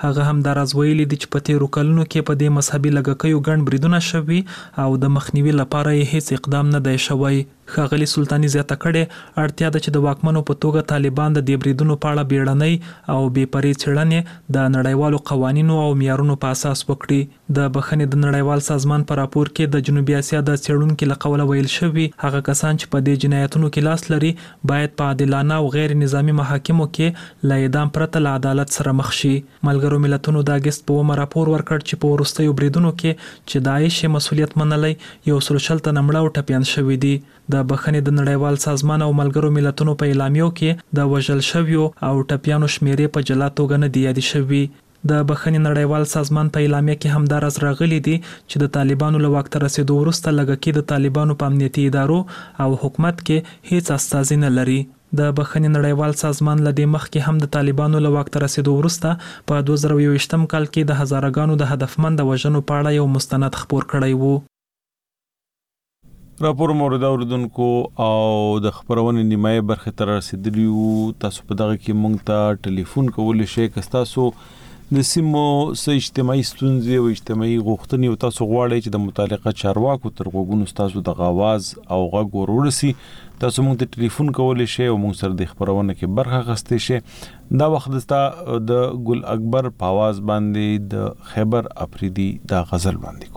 S20: هغه هم دا راز ویلي دي چې په تیرو کلونو کې په دې مذهبي لږکیو ګڼ بریدونه شوي او د مخنیوي لپاره یې هیڅ اقدام نه دی شوی. ښاغلي سلطاني زیاته کړې اړتیا ده چې د واکمنو په توګه طالبان د دې بریدونو په اړه بیړنۍ او بې پرې څېړنې د نړیوالو قوانینو او معیارونو په اساس وکړي. د بخښنې د نړیوال سازمان په راپور کې د جنوبي اسیا د څېړونکو له قوله ویل شوي هغه کسان چې په دې جنایتونو کې لاس لري باید په عادلانه او غیر نظامي محاکمو کې له اعدام پرته له عدالت سره مخ شي. ملګرو ملتونو د اګست په 9 راپور ورکړ چې په وروستیو بریدونو کې چې داعش مسؤلیت منلی 140 تنه مړه او ټپیان شوي دي. د بخښنې د نړیوال سازمان او ملګرو ملتونو په اعلامیو کې د وژل شویو او ټپیانو شمیرې په جلا توګه نه دي یادې شوي. د بخښنې نړیوال سازمان په اعلامیه کې هم دا راز راغلی دی چې د طالبانو له واک ته رسیدو وروسته لږکي د طالبانو په امنیتي ادارو او حکومت کې هیڅ استازي نه لري. د بخښنې نړیوال سازمان له دې مخکې هم د طالبانو له واک ته رسیدو وروسته په 2021 کال کې د هزارګانو د هدفمند وژنو په اړه یو مستند خپور کړی وو.
S1: راپور مورد اوردونکو او د خبرونې نیمایي برخه تر رسیدلیو. تاسو په دغه کې مونږ ته ټلیفون کولی شئ که تاسو د سیمو سه اجتماعي ستونزې او اجتماعي غوښتنې او تاسو غواړئ چې د متعلقه چارواکو تر غوږونو تاسو د غواز او غږ ورورسي. تاسو مونږ ته ټلیفون کولی شئ او مونږ سره د خبرونه کې برخه اخیستی شئ. دا وخت د ګل اکبر په आवाज باندې د خیبر افریدي دا غزل باندې کو.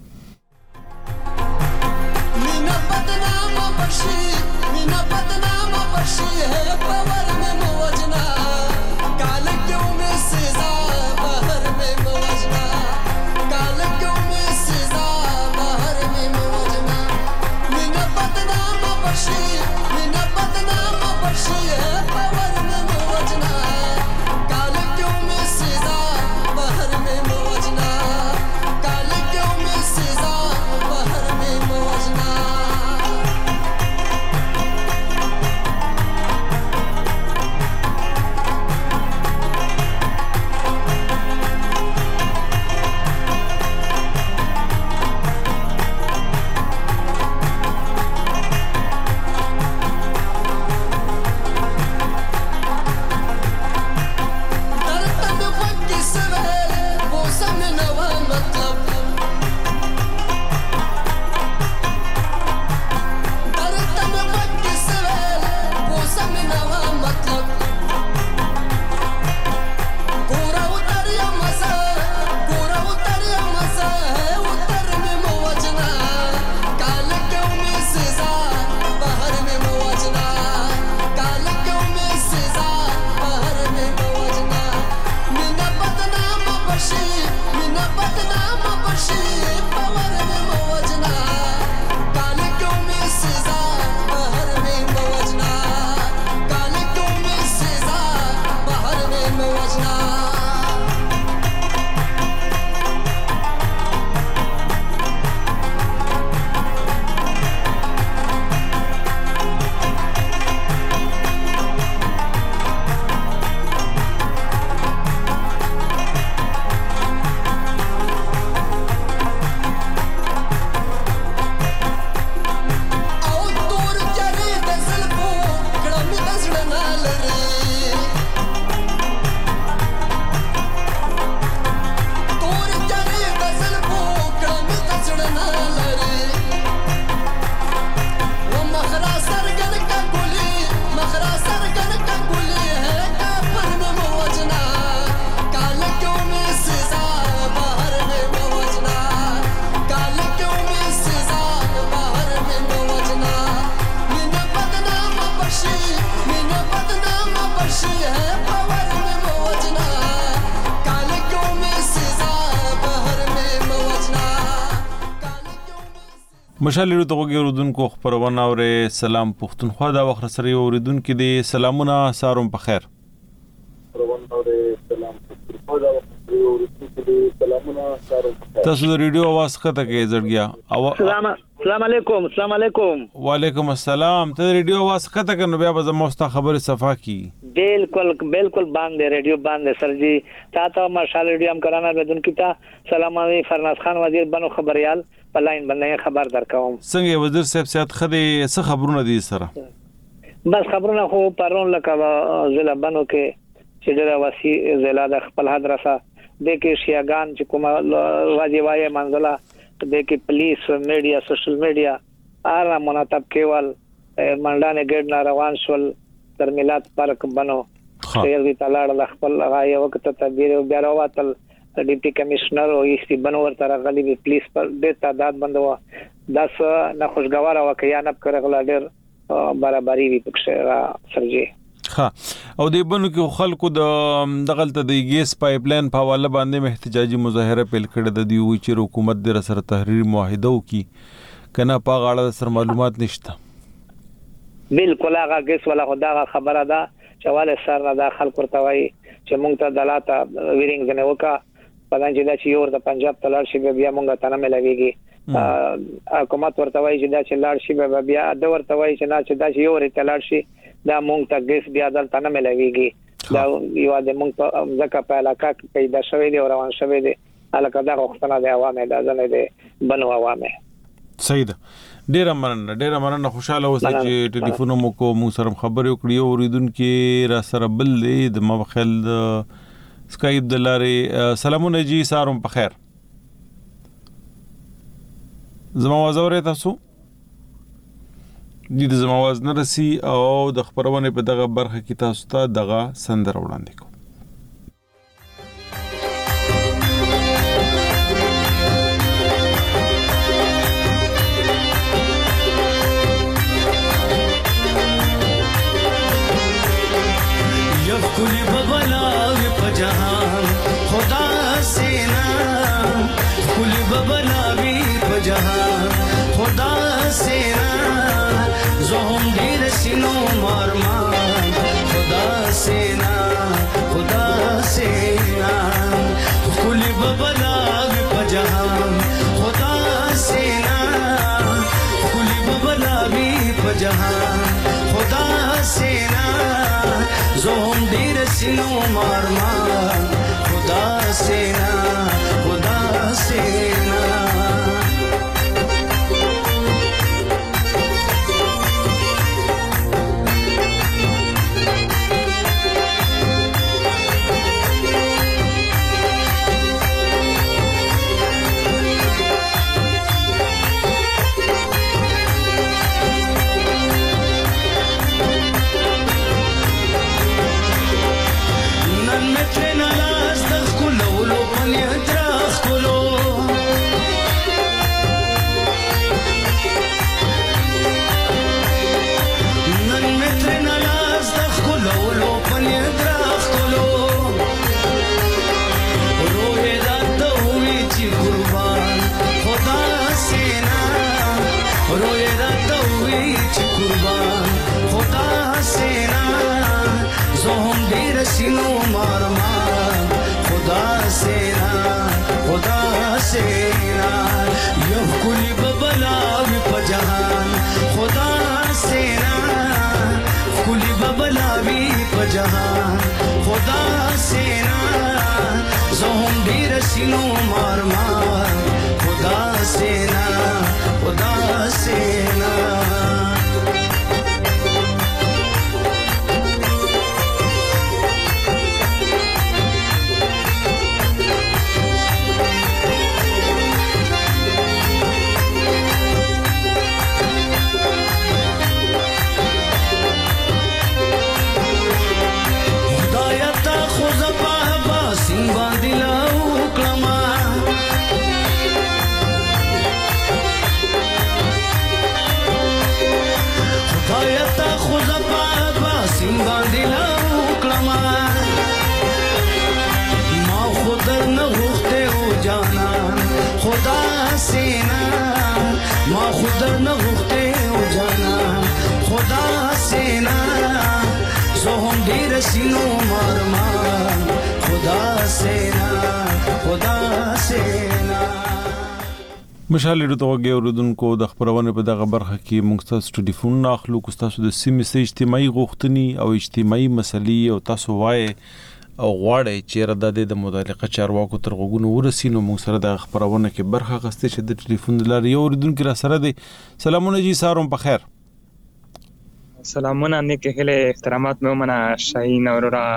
S1: مشالې د غوږی اوردونکو خبرونه اوري. سلام پښتونخوا دا وخت سره اوریدونکو دي سلامونه ساروم په خیر. تاسو د ریډیو आवाज کته کې زړګیا.
S3: السلام علیکم. السلام علیکم.
S1: وعلیکم السلام. ته ریډیو आवाज کته کنه بیا به زموږ ته خبره صفا کی.
S3: بالکل باندې ریډیو باندې سر جی تاسو مشال ریډیو هم کرانا بدونکو ته سلام علی فرناز خان وزیر بنو خبريال په لاین باندې خبر درکوم.
S1: څنګه وزیر صاحب سیادت خدي څه خبرونه دي سره؟
S3: بس خبرونه خو پرون لکه ضلع بنو کې چې د واسی ضلع د خپل مدرسه د کې شیاغان چې کومه واجبای منځله د کې پولیس میډیا سوشل میډیا اره مناتب کېوال منډانه ګډ نه روان شول تر میلاد پارک بنو خیر دي تلاړ خپل غايه وخت تدبیر بیا راوتل ډیپټي کمشنر او ایسي بنو ورته غلي وی پولیس پر د تعداد بندو داس نه خوشګوار او کیا نه کړغلا ډېر برابرۍ وی پکښه را سرجي
S1: ها او د بنو کې خلکو د دغلت د ګیس پایپ لاین په حواله باندې احتجاجي مظاهره پیل کړه د دی وی چې حکومت د سره تحریر معاهده وکي کنه په غاړه سره معلومات نشته
S3: بالکل هغه ګیس ولا خدا خبره ده چواله سر نه داخل کوته وای چې مونږ ته دلاته ویرینګ نه وکا پدان چې دا چې یو د پنجاب تلل شي بیا مونږ ته نه ملويږي حکومت ورته وای چې دا چې لاړ شي بیا د ورته وای چې نه چې دا چې یو ری تلل شي دا مونږ ته ګیس بیا دلته نه ملويږي دا یو د مونږ په ځکه په علاقه کې پیدا شوی دی او روان شوی دی علاقه دا غوښتنه د عوامو د ځنه دی بنو عوامو
S1: صحیح ده ډیر مننه خوشاله اوسئ چې ټلیفون مو کو مو سره خبرې وکړې او اوریدونکو را سره بل د مبخل سکایپ د لارې سلامونه جی ساروم په خیر زما وزوره تاسو د زما واز نه رسی او د خبرونه په دغه برخه کې تاسو ته دغه سندر وړاندې کوم
S6: कुली बबलावे पजहान खुदा से ना कुली बबलावे पजहान खुदा से ना जोम दीर सिनो मारमान खुदा से ना कुली बबलावे पजहान खुदा से ना कुली बबलावे पजहान खुदा से ना जोम दीर सिनो मारमान खुदा से ना सिनो मारमान खुदा से ना यो कुली बबलावे पजहान खुदा से ना कुली बबलावे पजहान खुदा से ना जोम दीर सिनो मारमान खुदा से ना खुदर न होते हो जाना खुदा से ना जोम दीर सिनो मारमान खुदा से ना
S1: مشال ډو توګه اوردونکو د خبرونه په دغه برخه کې موږ تاسو ټلیفون اخلو کو تاسو د سیمې سه اجتماعي غوښتنې او اجتماعي مسلې او تاسو وای او غواړي چې رد د متعلقه چارواکو تر غوګونو ورسینو موږ سره د خبرونه کې برخه غسته چې د ټلیفون لاري اوردونکو را سره دي سلامونه جی ساروم په خیر
S22: سلامونه نیک هله احترامات مې ومنه شاهین اورورا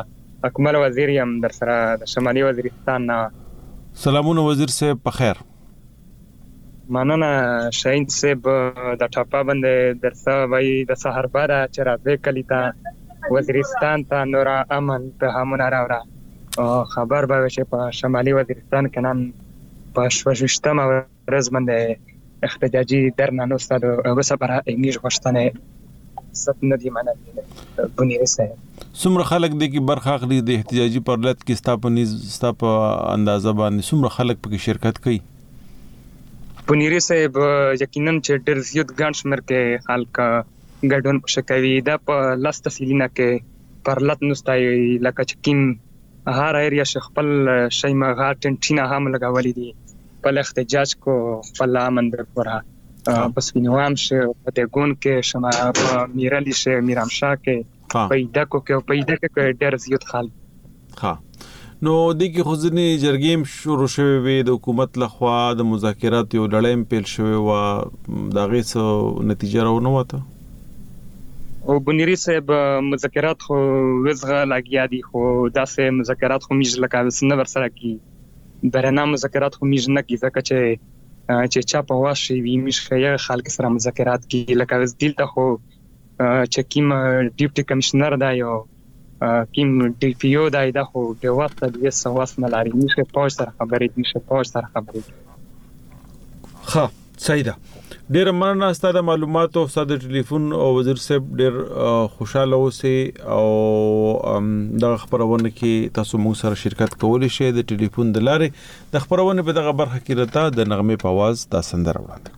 S7: اکمل وزیر یم در سره د شمالي وزیرستان نه.
S1: سلامونه وزیر صاحب په خیر.
S7: مننه شاهین صاحب د ټاپا باندې درسه وای د سحر بار چې راځي کلی ته وزیرستان ته نور امن په همونه راوړه خبر به چې په شمالي وزیرستان کې نن په 28مه ورځ باندې احتجاجي درنه نوستاد وسبره ایمیج غشتنه ست ندی منل بنیری صاحب.
S1: څومره خلک د کی برخه اخلي د احتجاجي پرلط کې ستا په اندازه باندې څومره خلک پکې شرکت کوي؟
S7: بنیری صاحب یقینا چې ډېر زیات ګڼ شمېر کې خلک ګډون شکوي دا په لاس تفصیلینه کې پرلط نوستای لکه چې کیم هر ایریا خپل شي مغه ټنټینا هم لګولې دي په احتجاج کو په لامن درپورا بس وینوام شه په دګون کې شمه په میرالی شه میرامشاه کې پیدا کو کې ډېر زیات خلک.
S1: ها نو د کی خزنی جرګیم شروع شوه وي د حکومت لخوا د مذاکرات یو لړیم پیل شوه و دا غیڅ نتیجه راونه وته
S7: او بنيري صاحب مذاکرات خو وزغه لګیا دي خو داسې مذاکرات خو میج لکه وسنه ورسره کی برنامه مذاکرات خو میج نه کی ځکه چې چا په واشي وی میش خیر خلک سره مذاکرات کی لکه وز دلته خو چې کیم ډیپټي کمشنر دا یو کیم ډی پی او دا خو د وخت د سواس نه لري میشه پوه سره خبرې
S1: ښه صحیح ده. ډیر مننه ستاسو د معلوماتو او ستاسو ټلیفون او وزیر صاحب ډیر خوشاله اوسئ او د خبرونه کې تاسو موږ سره شرکت کولای شئ د ټلیفون د لارې د خبرونه په دغه برخه کې راته د نغمه په आवाज د سندره وړاندې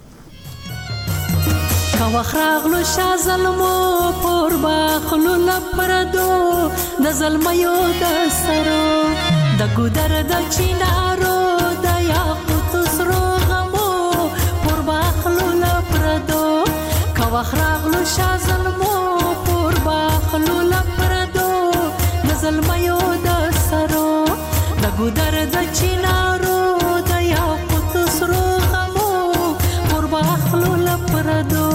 S22: کا وخراغلو شاه ظلمو پر باخلو لپردو د ظلميو د سرو د ګودر د چینارو د یاقوت سرو غمو پر باخلو لپردو کا وخراغلو شاه ظلمو پر باخلو لپردو د ظلميو د سرو د ګودر د چینارو د یاقوت سرو غمو پر باخلو لپردو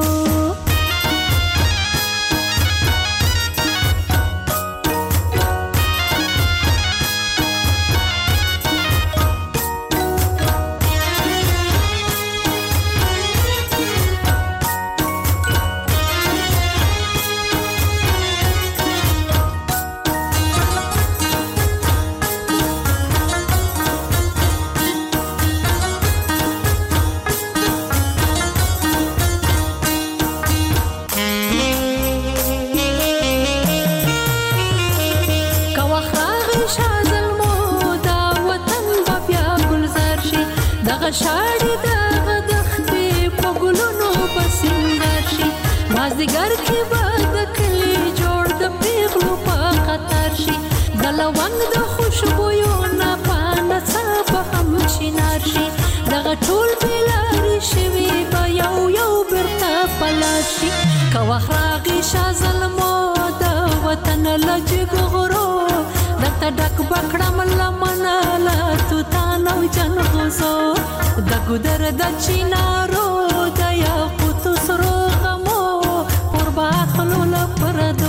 S22: شاړي د دختې په ګلونو پسنګر شي مازدیګر کې باد کلی جوړ د پیغلو په خطر شي د لونګ د خوشبویو نه پانه صاحب هم شینار شي دغه ټول بلاري شوي په یو برته پلاشي کا وخراغي شاه ظلمو د وطن لجګ غرو دته ډک بکړم لمنه لا تو تانو جن غزو د ګودر د چینارو د یاقوت سرو غمو پر باخلو لپردو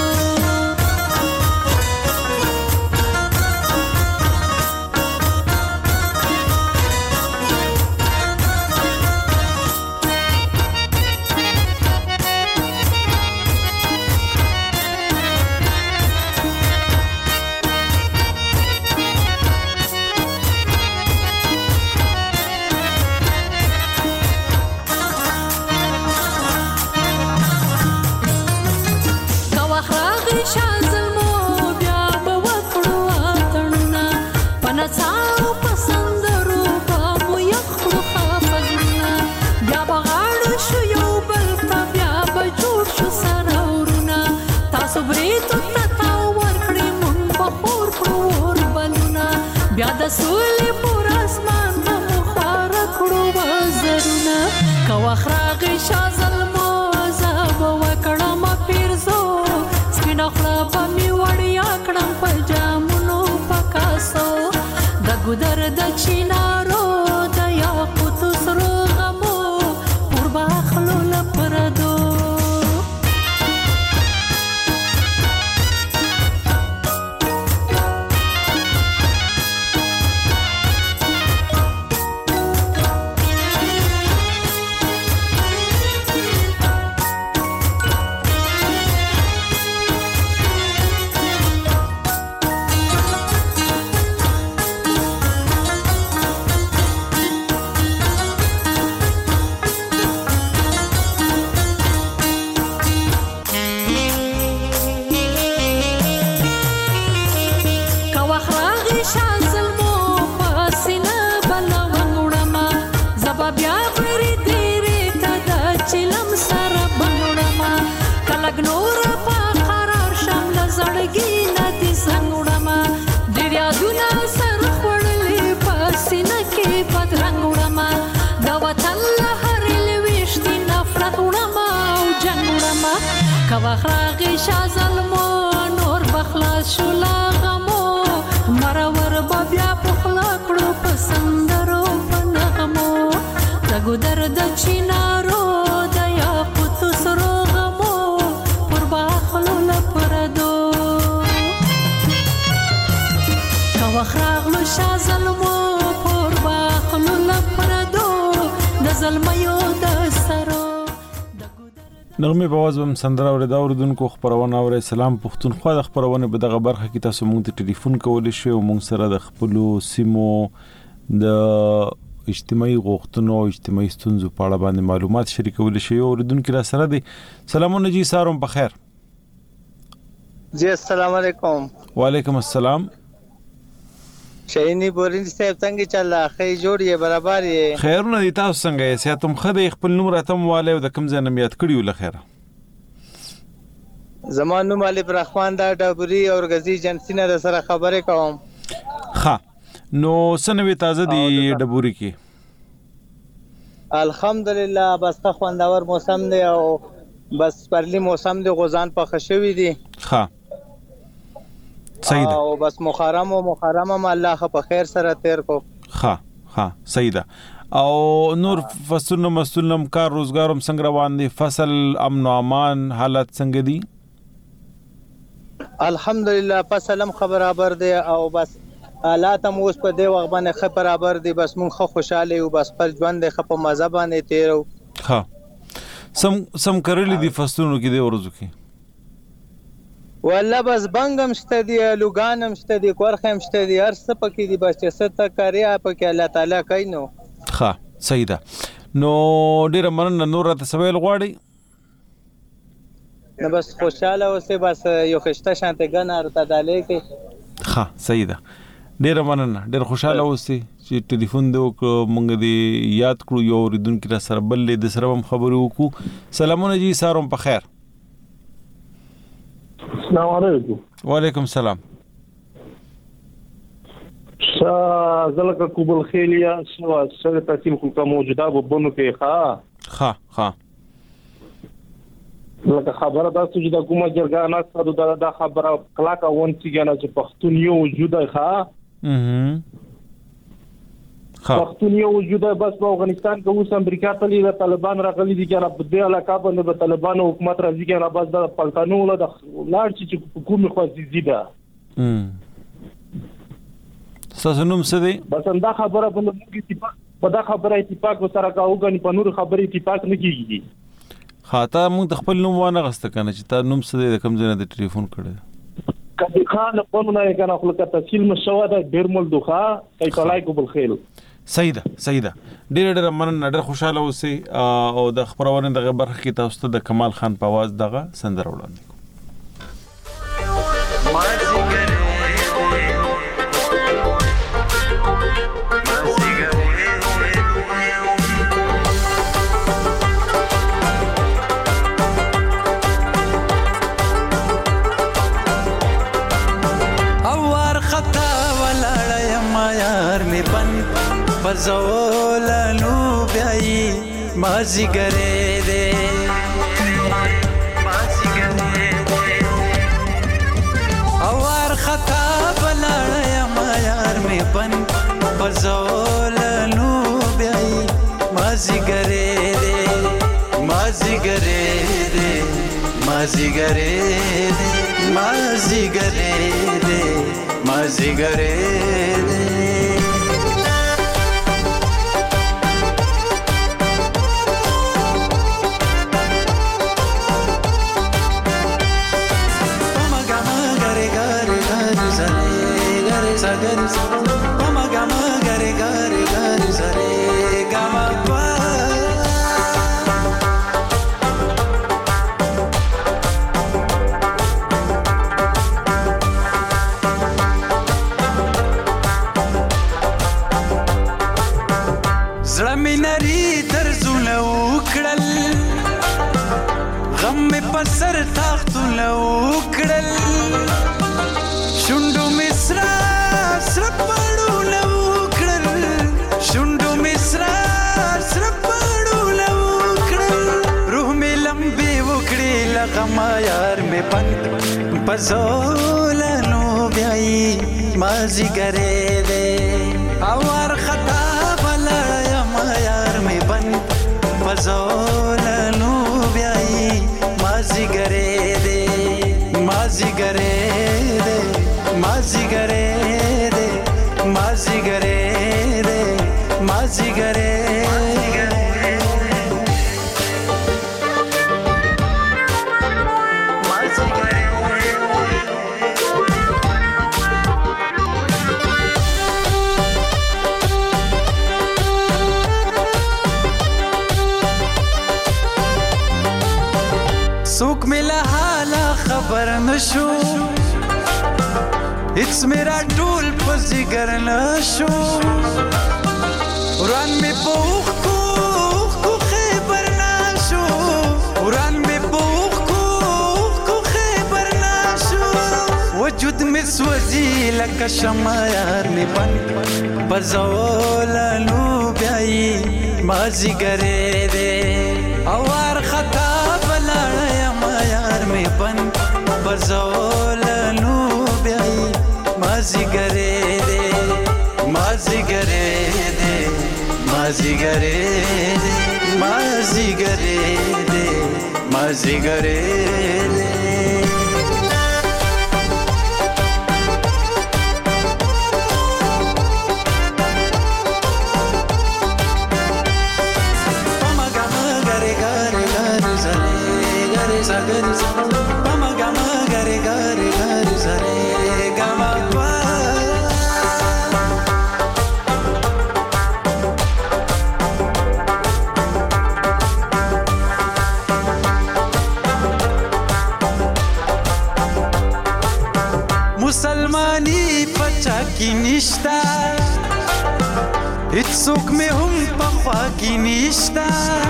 S22: بیا د سولې پر اسمان هم خوار کړو وزرونه کا وخراغي شاه ظلمو زاب وکړم پیرزو سپینا خلا په می وړیا کړم په جامونو پکاسو د ګودر د چینارو د یاقوت سرو غمو پر باخلو لپردو لګ نور په قرار شم لزړګي ندي څنګه ډېر یادونه سر خوړلې په سینه کې بدرنګ وړما د وطن له هرې لويشتي نفرت وړما او جنګ وړما که وخت راغی شا ظلمو نور بخلاص شو لا غمو مرور به بیا پخلا کړو په سندرو په نغمو د ګودر د چینارو د یاقوتو سرو غمو پر باخلو لپردو که وخت راغلو شا ظلمو پر باخلو لپردو د ظلمیو د سرو
S1: نغمه په आवाज هم سندره اوریدا اوردونکو خبرونه اوري سلام پښتونخوا د خبرونه په دغه برخه کې تاسو مونږ ته ټلیفون کولای شئ او مونږ سره د خپل سیمو د اجتماعي غوښتنو او اجتماعي ستونزو په اړه باندې معلومات شریکول شئ اوردونکو را سره دي سلامونه جی سارم په خیر
S2: جی السلام علیکم
S1: وعلیکم السلام
S2: شاینی بورین صاحب څنګه چل اخی جوړ یې برابر یې
S1: خیرونه دي تاسو څنګه یې ساتم خدای خپل نوم راتم والے د کوم ځای نه یاد کړیو لخيره
S2: زمان نوم علي برحمان دا ډبري او غزي جنسینه د سره خبره کوم
S1: ها نو سنوي تازه دي ډبوري کې
S2: الحمدلله بس خوندور موسم دی او بس پرلی موسم دی غزان په خشوي دي
S1: ها صحیح ده
S2: او بس محرم الله په خیر سره تیر کو
S1: ها صحیح ده او نور فصلونه مسلم کار روزګارم څنګه روان دي فصل امن او امان حالت څنګه دي
S2: الحمدلله فصلم برابر دی او بس حالات هم اوس په دی وخت باندې برابر دي بس مونږ خوشاله یو بس پر ژوند په مزه باندې تیرو
S1: ها سم کرلی دي فصلونو کې دی ورځو کې
S2: والله بس بنګم شته دي لوګانم شته دي کورخم شته دي هر څه پکې دي بس چې ست کاریا پکې الله تعالی کوي نو
S1: ها صحیح ده نو ډیر مننه نور ته سوال غواړي
S2: نو بس خوشاله اوسه بس یو خشته شانته ګنار ته دالې کې
S1: ها صحیح ده ډیر مننه ډیر خوشاله اوسه چې ټلیفون دی مونږ دی یاد کړو یو ریدونکو را سره بل د سره هم خبرو وکړو سلامونه جی سارم په خیر
S5: السلام علیکم
S1: وعلیکم السلام
S5: زلکه کوبل خیلیا سره تحصیل کو موجوده وبونو کې
S1: ها
S5: لکه خبره دا چې د کومه جرګه نه ستاسو دا خبره کلاکه ون چې نه چې پښتون یو وجود پښتون یو وجود بس په افغانستان کې اوس امریکا ته د طالبان راغلي دي کنه په دې علاقه باندې د طالبان حکومت راځي کنه بس د پلتانو له لاړ چې کومه خوځي زیاده
S1: تاسو نوم څه دی
S5: بس دا خبره په دا خبره اتفاق سره کاوه کنه په نور خبره اتفاق نه کیږي
S1: خاطر موږ د خپل نوم وانه غسته کنه چې تا نوم څه دی د کوم ځای نه د ټلیفون کړی
S5: کدی خان په نوم نه کنه خپل تفصیل مشوه د ډیرمل دوخه کایکلای کوبل خیل
S1: صحیح ده ډېر مننه ډېر خوشاله اوسئ او د خبرونه دغه برخه کې تاسو ته د کمال خان په आवाज دغه سندره وړاندې
S6: اور خطا ولاړ ما یار می بند پزولانو بیاي مازی ګره دې اور خطا بلاړ ما یار می بن پزولانو بیاي مازی ګره دې مازی ګره دې مازی ګره دې مازی ګره دې مازی ګره دې وکړل شونډو مصرا سره پړونه وکړل شونډو مصرا سره پړونه وکړل روح مې لمبې وکړې لغما یار مې پند پزولنو بیاي مازیګرې دې اور خطا بلا ما یار مې بند پزولنو بیاي مازیګرې دې مازیګرې دې مازیګرې دې مازیګرې دې مازیګرې څوک مې له حاله خبر نشو هیڅ مې را ټول په ځیګر نشو وران مې په اوښکو خیبر نشو وران مې په اوښکو خیبر نشو وجود مې سوځي لکه شمع یار مې بند په زولنو بیاي مازیګرې دې او وارخطا یار مې بند بزولنو بیاي مازیګرې دې مازیګرې دې مازیګرې دې مازیګرې دې مازیګرې دې مسلمانی پچا کی نشتا هیڅوک مې هم په خوا کې نشتا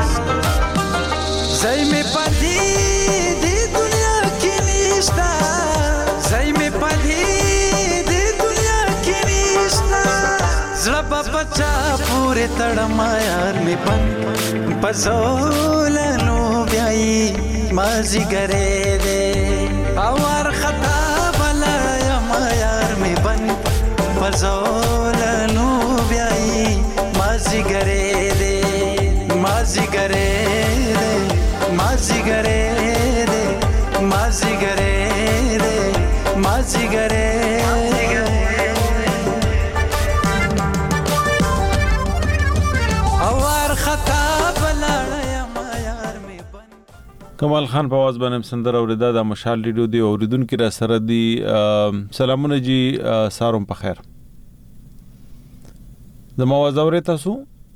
S6: ځای مې پدې دې دنیا کې نشتا ځای مې پدې دې دنیا کې نشتا زړه په پچا پورې تړم یار مې بند په زولنو بیاي مازیګرې دې او وارخطا یار مې بند پزولنو بیاي مازیګرې دې مازیګرې دې مازیګرې دې مازیګرې دې مازیګرې اور خطا بلاړیا ما یار مې
S1: کمال خان په आवाज باندې سندره اوریدا د مشال ریډیو دی اوریدونکو را سره دی سلامونه جی ساروم په خیر د مواز اورې تاسو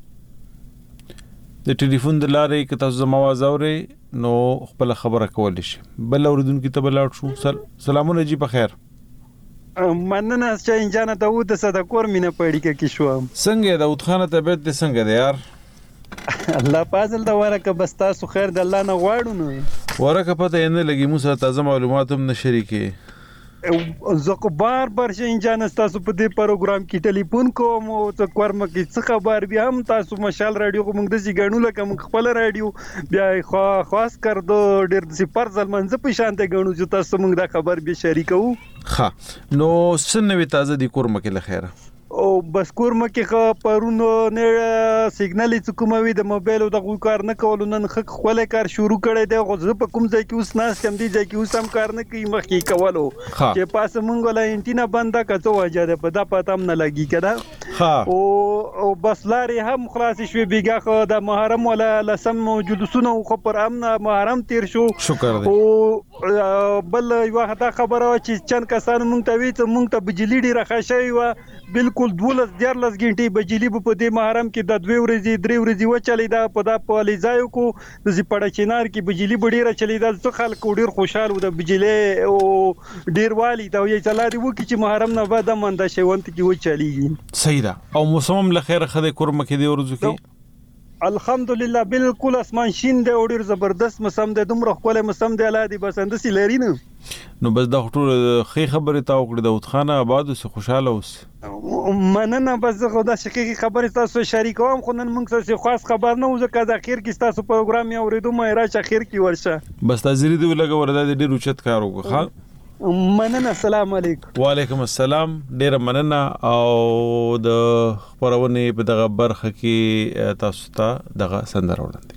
S1: د ټلیفون د لارې که تاسو د مواز اورې نو خپل خبره کول شي بل اوریدونکو ته بلاړ شو سلامونه جی په خیر
S8: مننه چې انجانه داوود صدقور مینه پړی کې شو
S1: څنګه داوود خان طبيعت دې څنګه دی یار
S8: الله پازل دا ورکه بس تاسو خیر د الله نه غواړو نو
S1: ورکه پته نه لګي موږ تازه معلومات هم نشریکې
S8: زه بار شي انجان تاسو په دې پروګرام کې ټلیفون کوم او څه کورم کې څه خبر بیا هم تاسو مشال رادیو کوم د سي غنو لکه موږ خپل رادیو بیا خاص کر دو ډېر سي پرځل منځ په شانته غنو چې تاسو موږ دا خبر به شریکو
S1: ها نو سنوي تازه دي کورم کې لخيره
S8: او بس کورم کې پرونو نه سیګنال چې کوموي د موبایل او د کار نه کول نن خپل کار شروع کړي دی خو زه په کوم ځای کې اوس ناس کم دي ځای کې اوس هم کار نه کوي مخکې کولو چې پاس مونږ لا انټینا بنده کڅو وجه ده په دا پته هم نه لګي کړه او بس لاري هم خلاص شوي بیګه خو د محرم ولا لسم جلوسونه خو پر امن محرم تیر شو
S1: شکر دی
S8: او بل یو دا خبره چې چن کسان مونږ ته وی ته مونږ ته بجلی ډی راخه شوی و بالکل 12 غنټې بجلی په دې محرم کې د 2 ورځې 3 ورځې و چلی دا په دا پالیزایو کو د پړه چینار کې بجلی ډیره چلی دا څو خلک ډیر خوشاله و د بجلی او ډیر والی دا یې چلا دی و چې محرم نه بعد منده شونت کې و چلیږي
S1: صحیح ده او موسم له خیر خدای کورم کې دی ورځو کې
S8: الحمدلله بالکل اسمان شین دی او ډیر زبردست موسم دی دومره ښکلی موسم دی الله دې بس انداسې لري نه
S1: نو بس دا ټول ښې خبرې تا وکړې داود خان آباد اوسې خوشحاله اوسې
S8: مننه بس زه خو دا شقیقي خبرې تاسو شریکوم خو نن موږ څه خاص خبر نه و ځکه د اخر کې ستاسو پروګرام یې اورېدو مې راشه اخر کې ورشه
S1: بس تازری دی ولګه وردا دې ډېر اوچت کار وکړه ښه
S8: مننه السلام علیکم
S1: وعلیکم السلام ډېر مننه او د خبرونه په دغه برخه کې تاسو ته دغه سندره وړاندې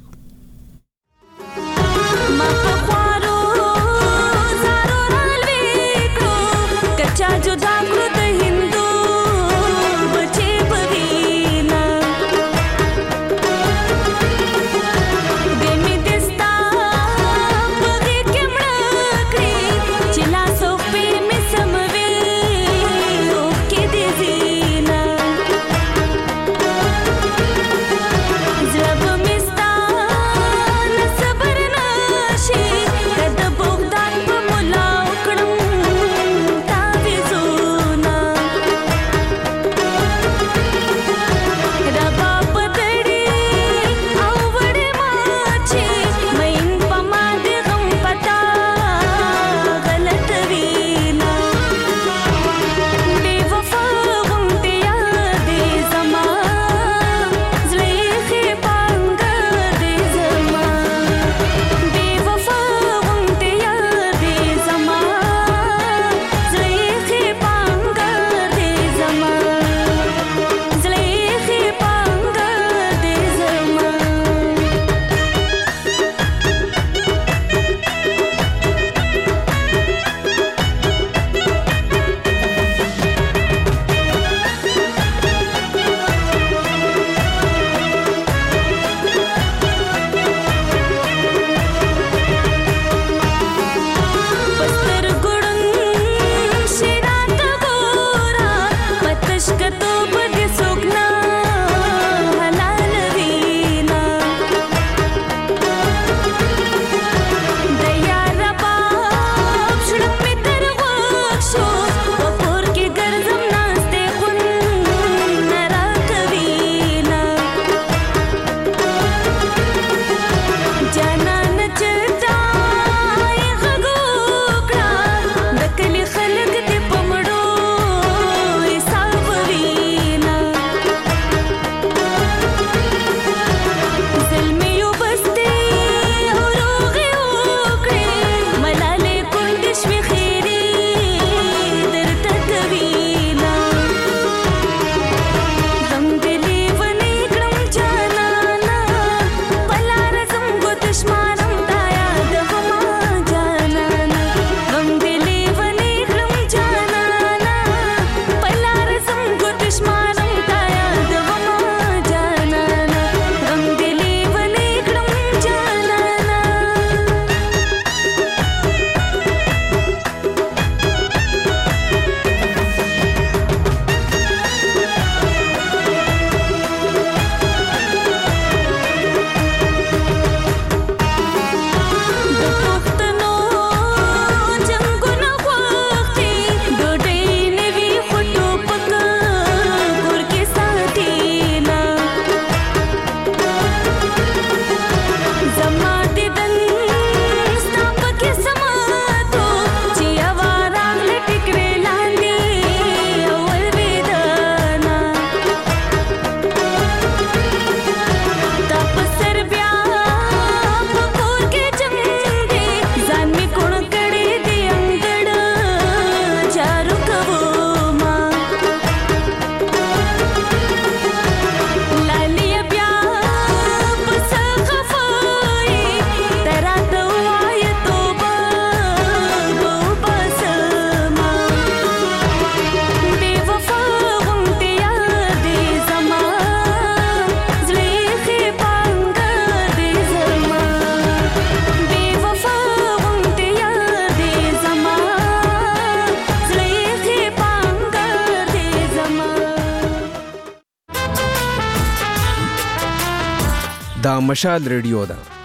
S10: دا مشال ریډیو ده